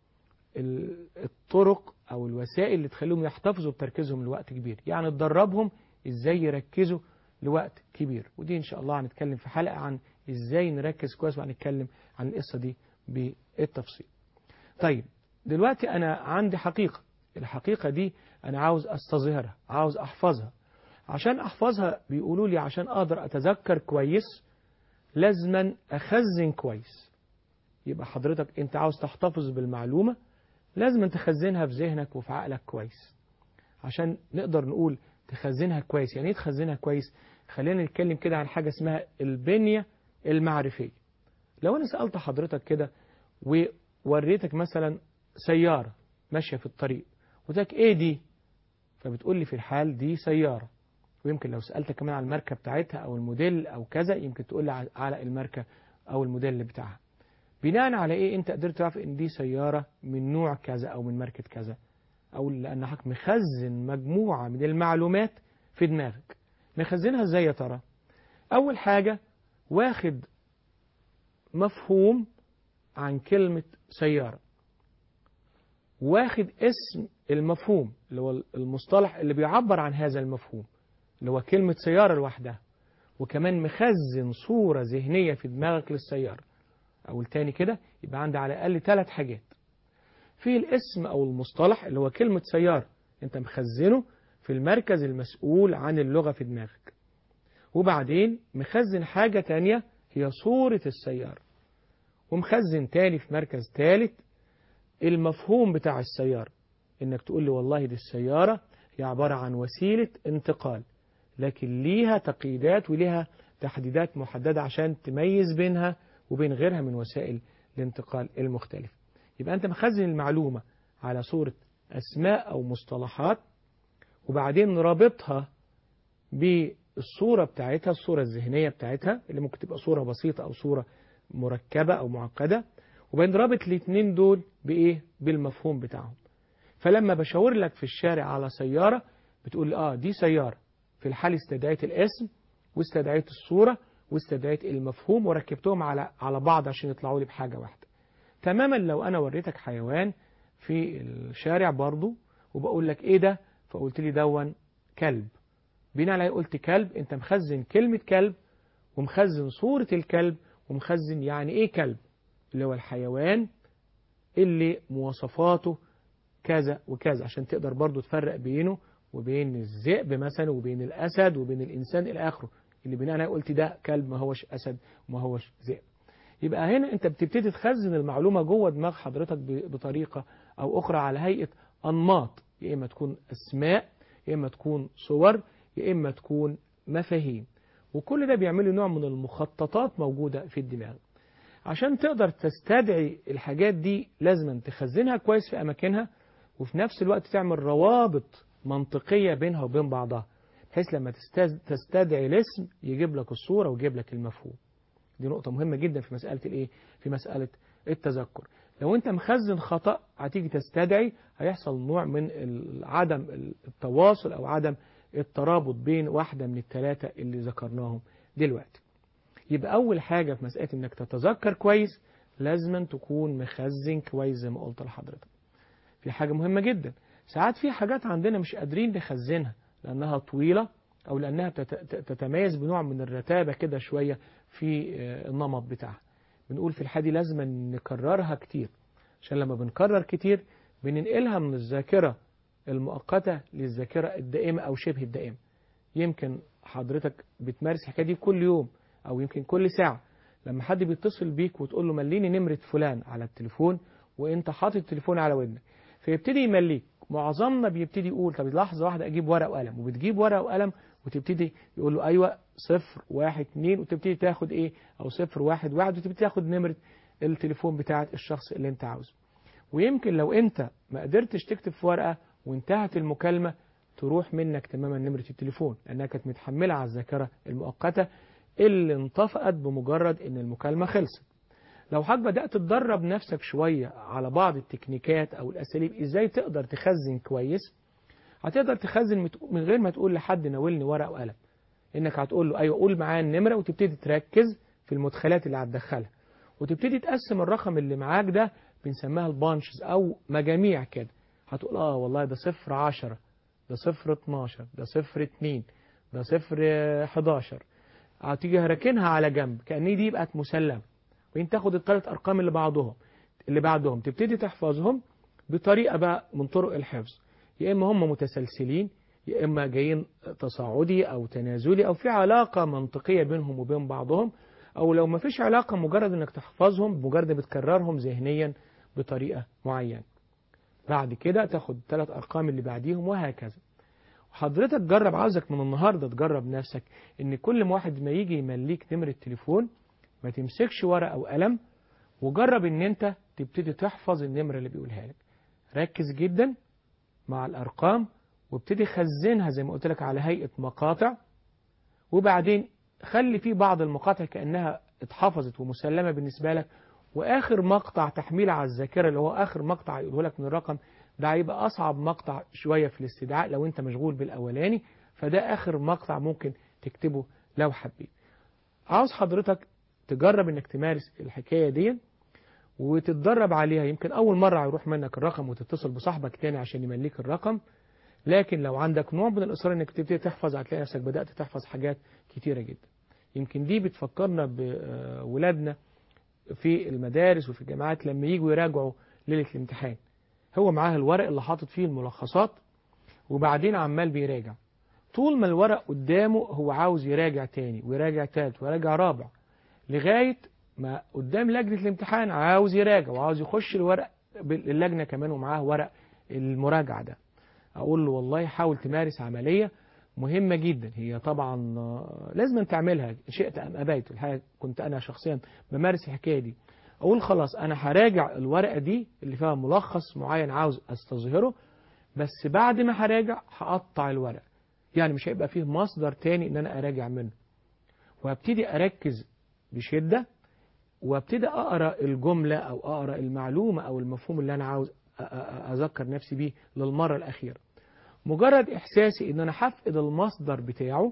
الطرق أو الوسائل اللي تخليهم يحتفظوا بتركيزهم لوقت كبير، يعني تدربهم إزاي يركزوا لوقت كبير. ودي إن شاء الله هنتكلم في حلقة عن إزاي نركز كويس، وهنتكلم عن القصة دي بالتفصيل. طيب دلوقتي أنا عندي حقيقة، الحقيقة دي أنا عاوز أستظهرها، عاوز أحفظها. عشان أحفظها بيقولوا لي عشان أقدر أتذكر كويس لازما أخزن كويس. يبقى حضرتك أنت عاوز تحتفظ بالمعلومة لازم تخزنها في ذهنك وفي عقلك كويس، عشان نقدر نقول تخزنها كويس. يعني ايه تخزنها كويس؟ خلينا نتكلم كده عن حاجة اسمها البنية المعرفية. لو أنا سألت حضرتك كده ووريتك مثلا سيارة ماشية في الطريق وقلت ايه دي، فبتقول لي في الحال دي سيارة. ويمكن لو سألتك كمان على الماركة بتاعتها أو الموديل أو كذا، يمكن تقول لي على الماركة أو الموديل بتاعها. بناء على ايه انت قدرت تعرف ان دي سيارة من نوع كذا او من ماركة كذا؟ او لان حضرتك مخزن مجموعة من المعلومات في دماغك. مخزنها ازاي يا ترى؟ اول حاجة واخد مفهوم عن كلمة سيارة، واخد اسم المفهوم اللي هو المصطلح اللي بيعبر عن هذا المفهوم اللي هو كلمة سيارة لوحدها، وكمان مخزن صورة ذهنية في دماغك للسيارة. أو التاني كده يبقى عندي على الأقل ثلاث حاجات: في الاسم أو المصطلح اللي هو كلمة سيارة، أنت مخزنه في المركز المسؤول عن اللغة في دماغك، وبعدين مخزن حاجة تانية هي صورة السيارة، ومخزن تاني في مركز تالت المفهوم بتاع السيارة، إنك تقول لي والله دي السيارة هي عبارة عن وسيلة انتقال، لكن ليها تقييدات وليها تحديدات محددة عشان تميز بينها وبين غيرها من وسائل الانتقال المختلفة. يبقى أنت مخزن المعلومة على صورة أسماء أو مصطلحات، وبعدين رابطها بالصورة بتاعتها، الصورة الذهنية بتاعتها اللي ممكن تبقى صورة بسيطة أو صورة مركبة أو معقدة، وبين رابط الاثنين دول بإيه؟ بالمفهوم بتاعهم. فلما بشاور لك في الشارع على سيارة بتقول لي آه دي سيارة، في الحال استدعيت الاسم واستدعيت الصورة واستدعيت المفهوم وركبتهم على على بعض عشان يطلعوا لي بحاجة واحدة. تماما لو أنا وريتك حيوان في الشارع برضو وبقول لك إيه ده، فقلت لي دون كلب، بناء عليه قلت كلب، أنت مخزن كلمة كلب ومخزن صورة الكلب ومخزن يعني إيه كلب، اللي هو الحيوان اللي مواصفاته كذا وكذا، عشان تقدر برضو تفرق بينه وبين الذئب مثلا وبين الأسد وبين الإنسان إلى آخره، اللي بناء عليه قلت ده كلب ما هوش أسد وما هوش ذئب. يبقى هنا أنت بتبتدي تخزن المعلومة جوه دماغ حضرتك بطريقة أو أخرى على هيئة أنماط، يا إما تكون أسماء، يا إما تكون صور، يا إما تكون مفاهيم، وكل ده بيعمل نوع من المخططات موجودة في الدماغ. عشان تقدر تستدعي الحاجات دي لازم تخزنها كويس في أماكنها، وفي نفس الوقت تعمل روابط منطقية بينها وبين بعضها، بحيث لما تستدعي الاسم يجيب لك الصورة ويجيب لك المفهوم. دي نقطة مهمة جدا في مسألة الإيه؟ في مسألة التذكر. لو أنت مخزن خطأ هتيجي تستدعي هيحصل نوع من عدم التواصل أو عدم الترابط بين واحدة من الثلاثة اللي ذكرناهم دلوقتي. يبقى أول حاجة في مسألة إنك تتذكر كويس لازم تكون مخزن كويس زي ما قلت لحضرتك. في حاجة مهمة جدا، ساعات في حاجات عندنا مش قادرين نخزنها لأنها طويلة أو لأنها تتميز بنوع من الرتابة كده شوية في النمط بتاعها. بنقول في الحالة دي لازم نكررها كتير، عشان لما بنكرر كتير بننقلها من الذاكرة المؤقتة للذاكرة الدائمة أو شبه الدائمة. يمكن حضرتك بتمارس الحكاية دي كل يوم أو يمكن كل ساعة، لما حد بيتصل بيك وتقول له مليني نمرة فلان على التليفون وانت حاطط التليفون على ودنك، فيبتدي يمليك. معظمنا بيبتدي يقول طب لحظة واحدة أجيب ورقة وقلم، وبتجيب ورقة وقلم وتبتدي يقول له أيوة صفر واحد اتنين، وتبتدي تاخد إيه أو صفر واحد واحد، وتبتدي تاخد نمرة التليفون بتاعة الشخص اللي أنت عاوزه. ويمكن لو أنت ما قدرتش تكتب في ورقة وانتهت المكالمة تروح منك تماما نمرة التليفون، لأنها كانت متحملة على الذاكرة المؤقتة اللي انطفأت بمجرد إن المكالمة خلصت. لو حضرتك بدأت تدرب نفسك شوية على بعض التكنيكات أو الأساليب إزاي تقدر تخزن كويس، هتقدر تخزن من غير ما تقول لحد ناولني ورق وقلم، إنك هتقول له أيوة قول معايا النمرة، وتبتدي تركز في المدخلات اللي هتدخلها، وتبتدي تقسم الرقم اللي معاك ده بنسميها البانشز أو مجاميع كده. هتقول آه والله ده صفر عشرة، ده صفر اتناشر، ده صفر اتنين، ده صفر حداشر. هتيجي هركنها على جنب كأن دي بقت مسلمة، وانت تاخد الثلاث ارقام اللي بعضهم اللي بعدهم تبتدي تحفظهم بطريقه بقى من طرق الحفظ، يا اما هم متسلسلين يا اما جايين تصاعدي او تنازلي او في علاقه منطقيه بينهم وبين بعضهم، او لو ما فيش علاقه مجرد انك تحفظهم مجرد بتكررهم ذهنيا بطريقه معينه. بعد كده تاخد الثلاث ارقام اللي بعديهم وهكذا. وحضرتك جرب، عاوزك من النهارده تجرب نفسك ان كل ما واحد ما يجي يمليك نمره تليفون ما تمسكش ورقة أو قلم، وجرب إن أنت تبتدي تحفظ النمرة اللي بيقولها لك. ركز جدا مع الأرقام وابتدي خزنها زي ما قلت لك على هيئة مقاطع، وبعدين خلي فيه بعض المقاطع كأنها اتحفظت ومسلمة بالنسبة لك، وآخر مقطع تحميل على الذاكرة اللي هو آخر مقطع يقوله لك من الرقم ده هيبقى أصعب مقطع شوية في الاستدعاء لو أنت مشغول بالأولاني، فده آخر مقطع ممكن تكتبه لو حبيت. عاوز حضرتك تجرب انك تمارس الحكاية دي وتتدرب عليها. يمكن أول مرة هيروح منك الرقم وتتصل بصاحبك تاني عشان يمليك الرقم، لكن لو عندك نوع من الإصرار انك تبتدي تحفظ هتلاقي نفسك بدأت تحفظ حاجات كتيرة جدا. يمكن دي بتفكرنا بولادنا في المدارس وفي الجامعات لما يجوا يراجعوا ليلة الامتحان، هو معاه الورق اللي حاطط فيه الملخصات وبعدين عمال بيراجع. طول ما الورق قدامه هو عاوز يراجع تاني ويراجع تالت ويراجع رابع، لغاية ما قدام لجنة الامتحان عاوز يراجع وعاوز يخش الورق اللجنة كمان ومعاه ورق المراجعة ده. أقول له والله حاول تمارس عملية مهمة جدا، هي طبعا لازم تعملها شئت أم أبيت. الحقيقة كنت أنا شخصيا بمارس الحكاية دي. أقول خلاص أنا هراجع الورقة دي اللي فيها ملخص معين عاوز أستظهره، بس بعد ما هراجع هقطع الورق، يعني مش هيبقى فيه مصدر تاني إن أنا أراجع منه، وهبتدي أركز بشدة وابتدي أقرأ الجملة أو أقرأ المعلومة أو المفهوم اللي أنا عاوز أذكر نفسي بيه للمرة الأخيرة. مجرد إحساسي إن أنا هفقد المصدر بتاعه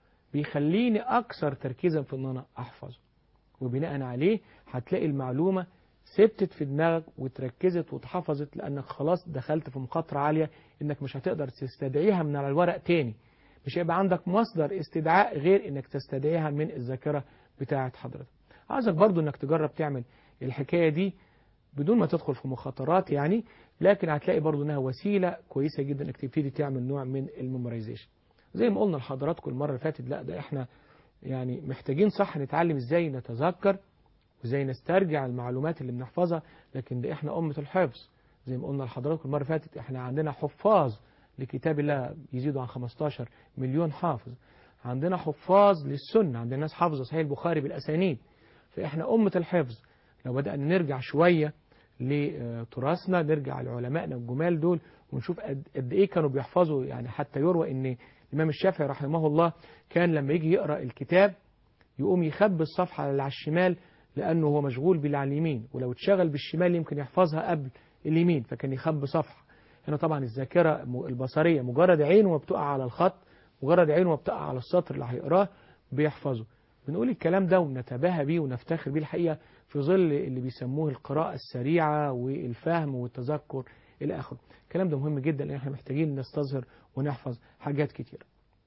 بيخليني أكثر تركيزا في إن أنا أحفظه، وبناء عليه هتلاقي المعلومة ثبتت في دماغك وتركزت واتحفظت، لأنك خلاص دخلت في مخاطرة عالية إنك مش هتقدر تستدعيها من على الورق تاني، مش هيبقى عندك مصدر استدعاء غير إنك تستدعيها من الذاكرة بتاعة حضرتك. عايزك برضو إنك تجرب تعمل الحكاية دي بدون ما تدخل في مخاطرات يعني، لكن هتلاقي برضو انها وسيلة كويسة جدا انك تبتدي تعمل نوع من الميمورايزيشن. زي ما قلنا لحضراتكم المرة اللي فاتت، لا ده احنا يعني محتاجين صح نتعلم ازاي نتذكر وازاي نسترجع المعلومات اللي بنحفظها، لكن ده احنا أمة الحفظ. زي ما قلنا لحضراتكم المرة اللي فاتت احنا عندنا حفاظ لكتاب الله يزيدوا عن خمستاشر مليون حافظ، عندنا حفاظ للسنة، عندنا ناس حافظة صحيح البخاري بالأسانيد، فاحنا أمة الحفظ. لو بدأنا نرجع شوية لتراثنا، نرجع لعلمائنا الجمال دول ونشوف قد ايه كانوا بيحفظوا. يعني حتى يروى ان الإمام الشافعي رحمه الله كان لما يجي يقرأ الكتاب يقوم يخبي الصفحة اللي على الشمال لأنه هو مشغول باللي على اليمين، ولو اتشغل بالشمال يمكن يحفظها قبل اليمين، فكان يخبي صفحة. هنا طبعا الذاكرة البصرية مجرد عينه ما بتقع على الخط، مجرد عينه ما بتقع على السطر اللي هيقراه بيحفظه. بنقول الكلام ده ونتباهى بيه ونفتخر بيه الحقيقة في ظل اللي بيسموه القراءة السريعة والفهم والتذكر إلى آخره. الكلام ده مهم جدا لأن احنا محتاجين نستظهر ونحفظ حاجات كتيرة.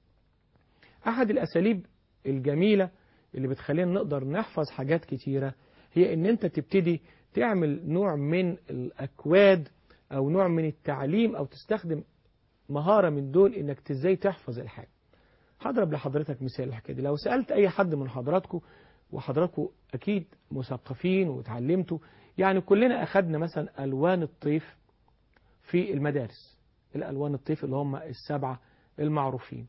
أحد الأساليب الجميلة اللي بتخلينا نقدر نحفظ حاجات كتيرة هي ان انت تبتدي تعمل نوع من الأكواد أو نوع من التعليم أو تستخدم مهارة من دول انك ازاي تحفظ الحاجة. هضرب لحضرتك مثال الحكاية دي. لو سألت أي حد من حضراتكم، وحضراتكم أكيد مثقفين وتعلمتوا، يعني كلنا أخذنا مثلا ألوان الطيف في المدارس، الألوان الطيف اللي هم السبعة المعروفين.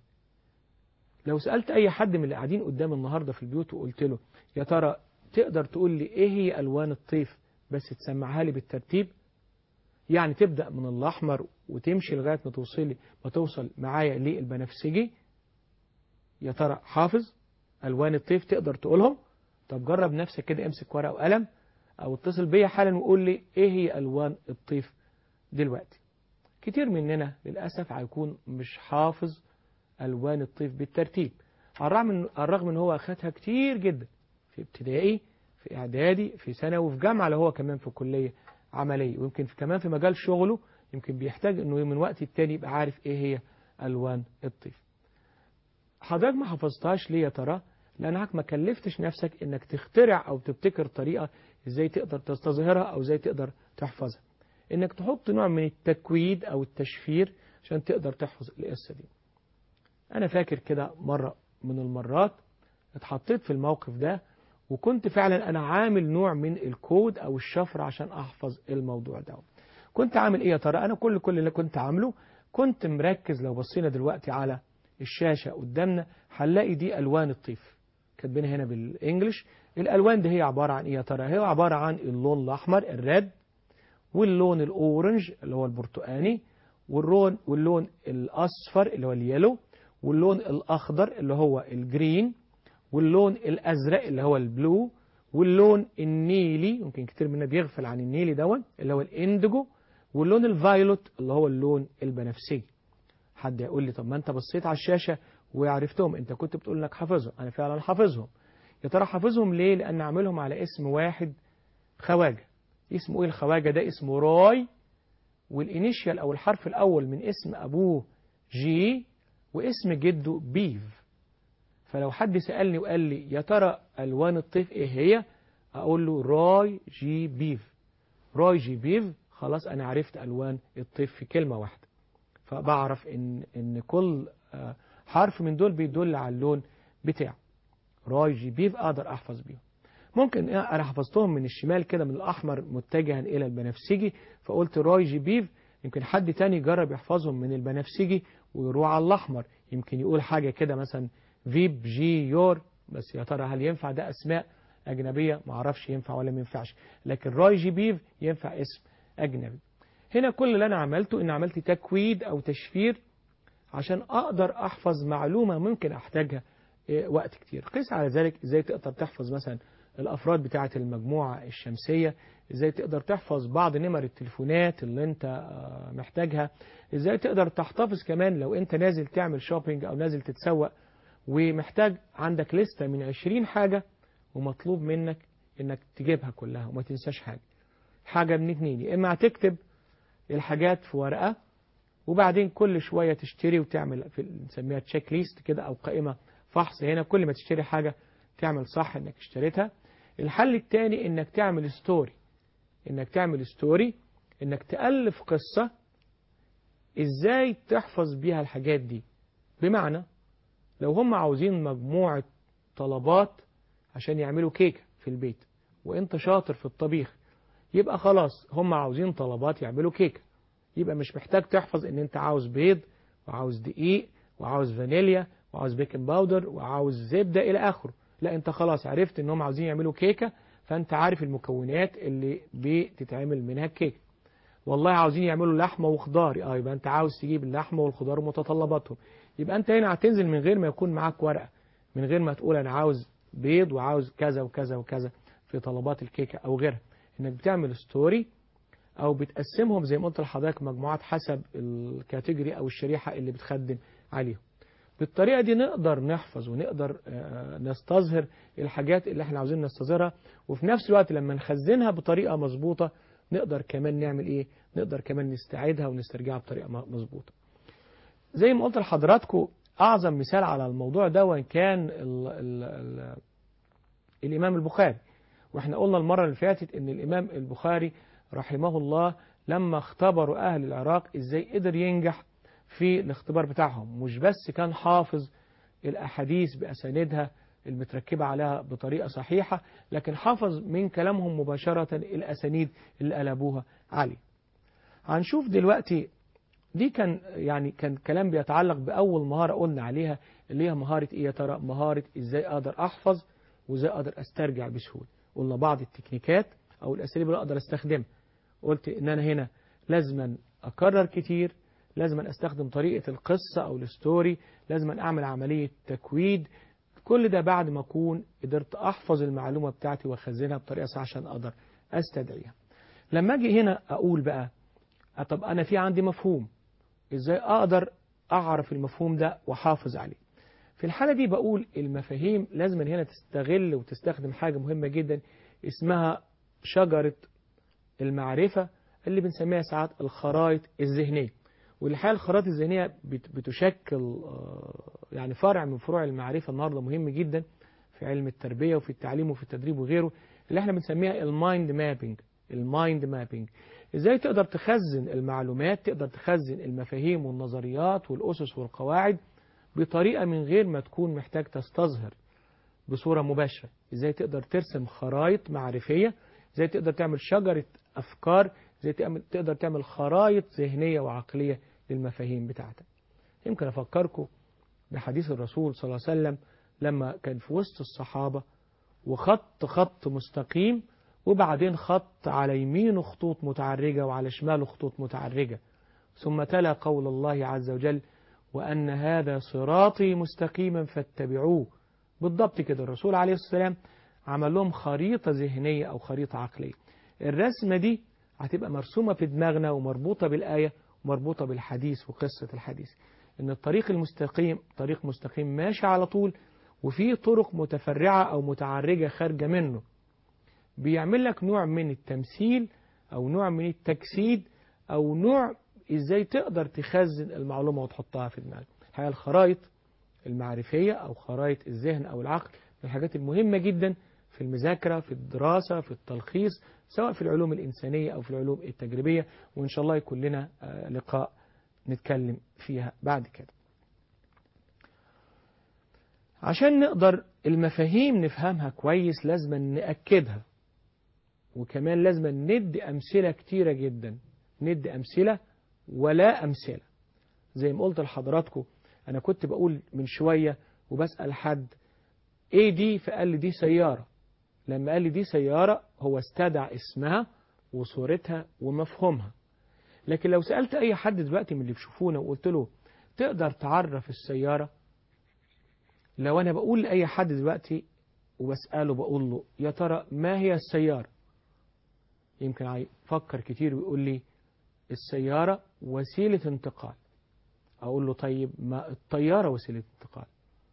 لو سألت أي حد من اللي قاعدين قدام النهاردة في البيوت وقلت له يا ترى تقدر تقول لي إيه هي ألوان الطيف بس تسمعها لي بالترتيب، يعني تبدأ من الأحمر وتمشي لغاية ما توصل ما توصل معايا للبنفسجي، يا ترى حافظ ألوان الطيف تقدر تقولهم؟ طب جرب نفسك كده، امسك ورقة وقلم أو اتصل بيا حالا وقول لي إيه هي ألوان الطيف دلوقتي. كتير مننا للأسف هيكون مش حافظ ألوان الطيف بالترتيب، على الرغم من هو أخدها كتير جدا في ابتدائي في إعدادي في ثانوي وفي جامعة، لو هو كمان في كلية عملية، ويمكن في كمان في مجال شغله يمكن بيحتاج إنه من وقت التاني يبقى عارف إيه هي ألوان الطيف. حضرتك ما حفظتهاش ليه يا ترى؟ لأنك ما كلفتش نفسك إنك تخترع أو تبتكر طريقة إزاي تقدر تستظهرها أو إزاي تقدر تحفظها، إنك تحط نوع من التكويد أو التشفير عشان تقدر تحفظ القصة دي. أنا فاكر كده مرة من المرات اتحطيت في الموقف ده، وكنت فعلا أنا عامل نوع من الكود أو الشفر عشان أحفظ الموضوع ده. كنت عامل إيه يا ترى؟ أنا كل كل اللي كنت عامله كنت مركز. لو بصينا دلوقتي على الشاشة قدامنا هنلاقي دي ألوان الطيف كاتبينها هنا بالإنجليش. الألوان دي هي عبارة عن إيه يا ترى؟ هي عبارة عن اللون الأحمر الريد، واللون الأورنج اللي هو البرتقاني، واللون واللون الأصفر اللي هو اليلو، واللون الأخضر اللي هو الجرين، واللون الأزرق اللي هو البلو، واللون النيلي يمكن كتير منا بيغفل عن النيلي دون اللي هو الاندجو، واللون الفايلوت اللي هو اللون البنفسجي. حد يقول لي طب ما انت بصيت على الشاشة وعرفتهم، انت كنت بتقول انك حافظهم. انا فعلا حافظهم. يا ترى حافظهم ليه؟ لان عاملهم على اسم واحد خواجة. اسمه ايه الخواجة ده؟ اسمه راي، والانيشيال او الحرف الاول من اسم ابوه جي، واسم جده بيف. فلو حد سألني وقال لي يا ترى الوان الطيف ايه هي، اقول له راي جي بيف. راي جي بيف، خلاص انا عرفت الوان الطيف في كلمة واحدة. فبعرف ان ان كل حرف من دول بيدل على اللون بتاعه. راي جي بيف اقدر احفظ بيهم. ممكن انا حفظتهم من الشمال كده، من الاحمر متجها الى البنفسجي، فقلت راي جي بيف. يمكن حد تاني جرب يحفظهم من البنفسجي ويروح على الاحمر، يمكن يقول حاجة كده مثلا فيب جي يور. بس يا ترى هل ينفع؟ ده اسماء اجنبية، ما اعرفش ينفع ولا ما ينفعش. لكن راي جي بيف ينفع اسم اجنبي. هنا كل اللي انا عملته ان عملت تكويد او تشفير عشان اقدر احفظ معلومة ممكن احتاجها وقت كتير. قيس على ذلك ازاي تقدر تحفظ مثلا الافراد بتاعة المجموعة الشمسية، ازاي تقدر تحفظ بعض نمر التليفونات اللي انت محتاجها، ازاي تقدر تحتفظ كمان لو انت نازل تعمل شوبينج او نازل تتسوق ومحتاج عندك لستة من عشرين حاجة ومطلوب منك انك تجيبها كلها وما تنساش حاجة. حاجة من اتنين، يا اما هتكتب الحاجات في ورقة وبعدين كل شوية تشتري وتعمل في نسميها تشيك ليست كده او قائمة فحص، هنا كل ما تشتري حاجة تعمل صح انك اشتريتها. الحل الثاني انك تعمل ستوري، انك تعمل ستوري انك تألف قصة ازاي تحفظ بيها الحاجات دي. بمعنى لو هم عاوزين مجموعة طلبات عشان يعملوا كيكة في البيت وانت شاطر في الطبيخ، يبقى خلاص هم عاوزين طلبات يعملوا كيكة، يبقى مش محتاج تحفظ ان انت عاوز بيض وعاوز دقيق وعاوز فانيليا وعاوز بيكنج باودر وعاوز زبدة الى اخره. لا، انت خلاص عرفت ان هم عاوزين يعملوا كيكة، فانت عارف المكونات اللي بتتعمل منها الكيكة. والله عاوزين يعملوا لحمة وخضار، اه يبقى انت عاوز تجيب اللحمة والخضار ومتطلباتهم. يبقى انت هنا هتنزل من غير ما يكون معاك ورقة، من غير ما تقول انا عاوز بيض وعاوز كذا وكذا وكذا في طلبات الكيكة او غيرها. انك بتعمل ستوري او بتقسمهم زي ما قلت لحضرتك مجموعات حسب الكاتيجوري او الشريحة اللي بتخدم عليهم. بالطريقة دي نقدر نحفظ ونقدر نستظهر الحاجات اللي احنا عاوزين نستظهرها، وفي نفس الوقت لما نخزنها بطريقة مظبوطة نقدر كمان نعمل ايه؟ نقدر كمان نستعيدها ونسترجعها بطريقة مظبوطة. زي ما قلت لحضراتكم اعظم مثال على الموضوع ده وان كان ال ال ال الامام البخاري. واحنا قلنا المرة اللي فاتت ان الامام البخاري رحمه الله لما اختبروا اهل العراق ازاي قدر ينجح في الاختبار بتاعهم. مش بس كان حافظ الاحاديث باسانيدها المتركبة عليها بطريقة صحيحة، لكن حافظ من كلامهم مباشرة الاسانيد اللي قلبوها عليه. هنشوف دلوقتي دي كان يعني كان كلام بيتعلق بأول مهارة قلنا عليها، اللي هي مهارة إيه يا ترى؟ مهارة إزاي أقدر أحفظ وإزاي أقدر أسترجع بسهولة. قلنا بعض التكنيكات أو الأساليب اللي أقدر أستخدمها. قلت إن أنا هنا لازما أكرر كتير، لازما أستخدم طريقة القصة أو الستوري، لازما أعمل عملية تكويد. كل ده بعد ما أكون قدرت أحفظ المعلومة بتاعتي وأخزنها بطريقة صح عشان أقدر أستدعيها. لما أجي هنا أقول بقى طب أنا في عندي مفهوم، إزاي أقدر أعرف المفهوم ده وحافظ عليه؟ في الحالة دي بقول المفاهيم لازم هنا تستغل وتستخدم حاجة مهمة جدا اسمها شجرة المعرفة اللي بنسميها ساعات الخرائط الذهنية. والحقيقة الخرائط الذهنية بتشكل يعني فرع من فروع المعرفة النهاردة مهم جدا في علم التربية وفي التعليم وفي التدريب وغيره، اللي احنا بنسميها المايند مابينج. المايند مابينج ازاي تقدر تخزن المعلومات، تقدر تخزن المفاهيم والنظريات والأسس والقواعد بطريقة من غير ما تكون محتاج تستظهر بصورة مباشرة. ازاي تقدر ترسم خرائط معرفية، ازاي تقدر تعمل شجرة أفكار، ازاي تقدر تعمل خرائط ذهنية وعقلية للمفاهيم بتاعتك. يمكن أفكركم بحديث الرسول صلى الله عليه وسلم لما كان في وسط الصحابة وخط خط مستقيم وبعدين خط على يمينه خطوط متعرجة وعلى شماله خطوط متعرجة، ثم تلا قول الله عز وجل وأن هذا صراطي مستقيما فاتبعوه. بالضبط كده الرسول عليه الصلاة والسلام عمل لهم خريطة ذهنية أو خريطة عقلية. الرسمة دي هتبقى مرسومة في دماغنا ومربوطة بالآية ومربوطة بالحديث وقصة الحديث. إن الطريق المستقيم طريق مستقيم ماشي على طول، وفي طرق متفرعة أو متعرجة خارجة منه، بيعمل لك نوع من التمثيل أو نوع من التجسيد أو نوع إزاي تقدر تخزن المعلومة وتحطها في دماغك. الحقيقة الخرائط المعرفية أو خرائط الذهن أو العقل من الحاجات المهمة جدا في المذاكرة، في الدراسة، في التلخيص، سواء في العلوم الإنسانية أو في العلوم التجريبية، وإن شاء الله يكون لنا لقاء نتكلم فيها بعد كده. عشان نقدر المفاهيم نفهمها كويس لازم نأكدها، وكمان لازم ندي أمثلة كتيرة جدا، ندي أمثلة ولا أمثلة. زي ما قلت لحضراتكم، أنا كنت بقول من شوية وبسأل حد إيه دي، فقال لي دي سيارة. لما قال لي دي سيارة هو استدعى اسمها وصورتها ومفهومها. لكن لو سألت أي حد دلوقتي من اللي بيشوفونا وقلت له تقدر تعرف السيارة، لو أنا بقول لأي حد دلوقتي وبسأله بقول له يا ترى ما هي السيارة، يمكن هيفكر كتير ويقول لي السيارة وسيلة انتقال. أقول له طيب ما الطيارة وسيلة انتقال،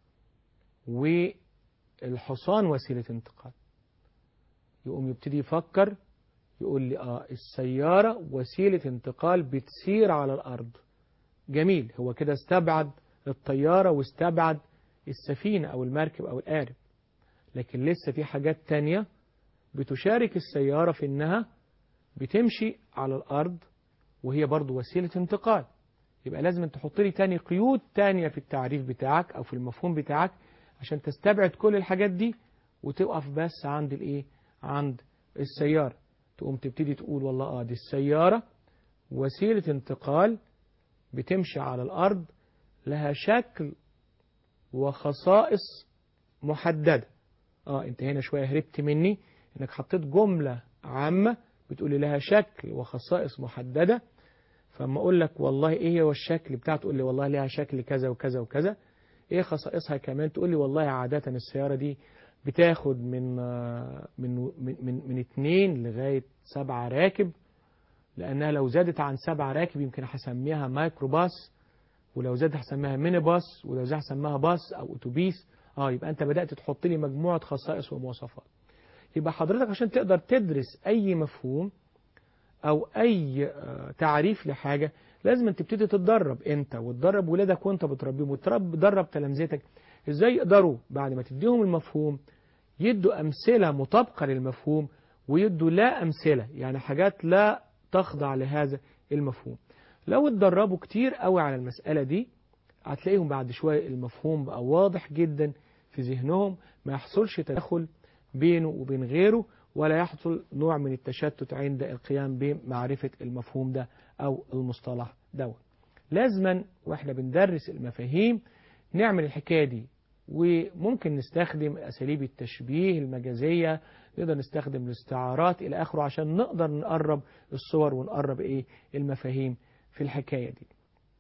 والحصان وسيلة انتقال. يقوم يبتدي يفكر يقول لي آه السيارة وسيلة انتقال بتسير على الأرض. جميل، هو كده استبعد الطيارة واستبعد السفينة أو المركب أو القارب، لكن لسه في حاجات تانية بتشارك السيارة في إنها بتمشي على الأرض وهي برضو وسيلة انتقال. يبقى لازم تحط لي تاني قيود تانية في التعريف بتاعك أو في المفهوم بتاعك عشان تستبعد كل الحاجات دي وتقف بس عند الإيه؟ عند السيارة. تقوم تبتدي تقول والله آه دي السيارة وسيلة انتقال بتمشي على الأرض، لها شكل وخصائص محددة. آه أنت هنا شوية هربت مني، إنك حطيت جملة عامة بتقولي لها شكل وخصائص محددة، فأما أقول لك والله إيه هو الشكل بتاعته تقول لي والله لها شكل كذا وكذا وكذا. إيه خصائصها كمان تقول لي والله عادة السيارة دي بتاخد من من من من, من اتنين لغاية سبعة راكب، لأنها لو زادت عن سبعة راكب يمكن هسميها مايكرو باص، ولو زادت هسميها ميني باص، ولو زادت هسميها باص أو أتوبيس. آه يبقى أنت بدأت تحط لي مجموعة خصائص ومواصفات. يبقى حضرتك عشان تقدر تدرس أي مفهوم أو أي تعريف لحاجة لازم تبتدي تتدرب أنت وتدرب ولادك وأنت بتربيهم وتدرب تلامذتك إزاي يقدروا بعد ما تديهم المفهوم يدوا أمثلة مطابقة للمفهوم ويدوا لا أمثلة، يعني حاجات لا تخضع لهذا المفهوم. لو اتدربوا كتير قوي على المسألة دي هتلاقيهم بعد شوية المفهوم بقى واضح جدا في ذهنهم، ما يحصلش تدخل بينه وبين غيره، ولا يحصل نوع من التشتت عند القيام بمعرفة المفهوم ده أو المصطلح ده. لازما وإحنا بندرس المفاهيم نعمل الحكاية دي، وممكن نستخدم أساليب التشبيه المجازية، نقدر نستخدم الاستعارات إلى آخره عشان نقدر نقرب الصور ونقرب إيه المفاهيم في الحكاية دي.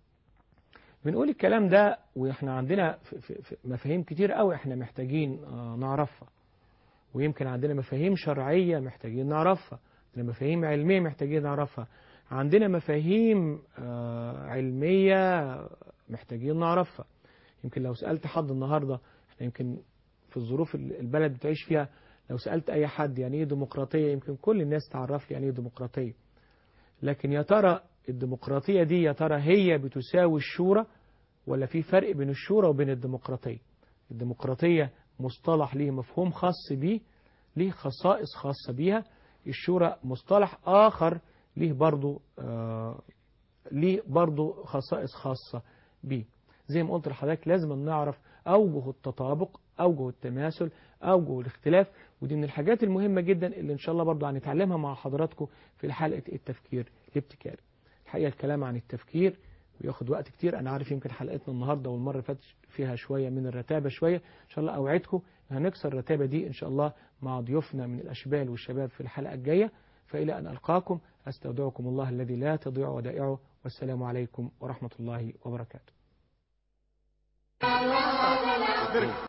بنقول الكلام ده وإحنا عندنا في في في مفاهيم كتير قوي إحنا محتاجين نعرفها، ويمكن عندنا مفاهيم شرعية محتاجين نعرفها، عندنا مفاهيم علمية محتاجين نعرفها، عندنا مفاهيم علمية محتاجين نعرفها. يمكن لو سألت حد النهاردة، احنا يمكن في الظروف البلد بتعيش فيها، لو سألت أي حد يعني إيه ديمقراطية يمكن كل الناس تعرف لي يعني إيه ديمقراطية. لكن يا ترى الديمقراطية دي يا ترى هي بتساوي الشورى ولا في فرق بين الشورى وبين الديمقراطية؟ الديمقراطية مصطلح ليه مفهوم خاص بيه، ليه خصائص خاصة بيها. الشورى مصطلح آخر ليه برضو آه ليه برضو خصائص خاصة بيه. زي ما قلت لحضرتك لازم نعرف أوجه التطابق، أوجه التماثل، أوجه الاختلاف، ودي من الحاجات المهمة جدا اللي إن شاء الله برضو هنتعلمها مع حضراتكم في حلقة التفكير الابتكاري. الحقيقة الكلام عن التفكير بياخد وقت كتير، أنا عارف يمكن حلقتنا النهاردة والمرة اللي فاتت فيها شوية من الرتابة شوية، إن شاء الله أوعدكم هنكسر الرتابة دي إن شاء الله مع ضيوفنا من الأشبال والشباب في الحلقة الجاية. فإلى أن ألقاكم أستودعكم الله الذي لا تضيع ودائعه، والسلام عليكم ورحمة الله وبركاته.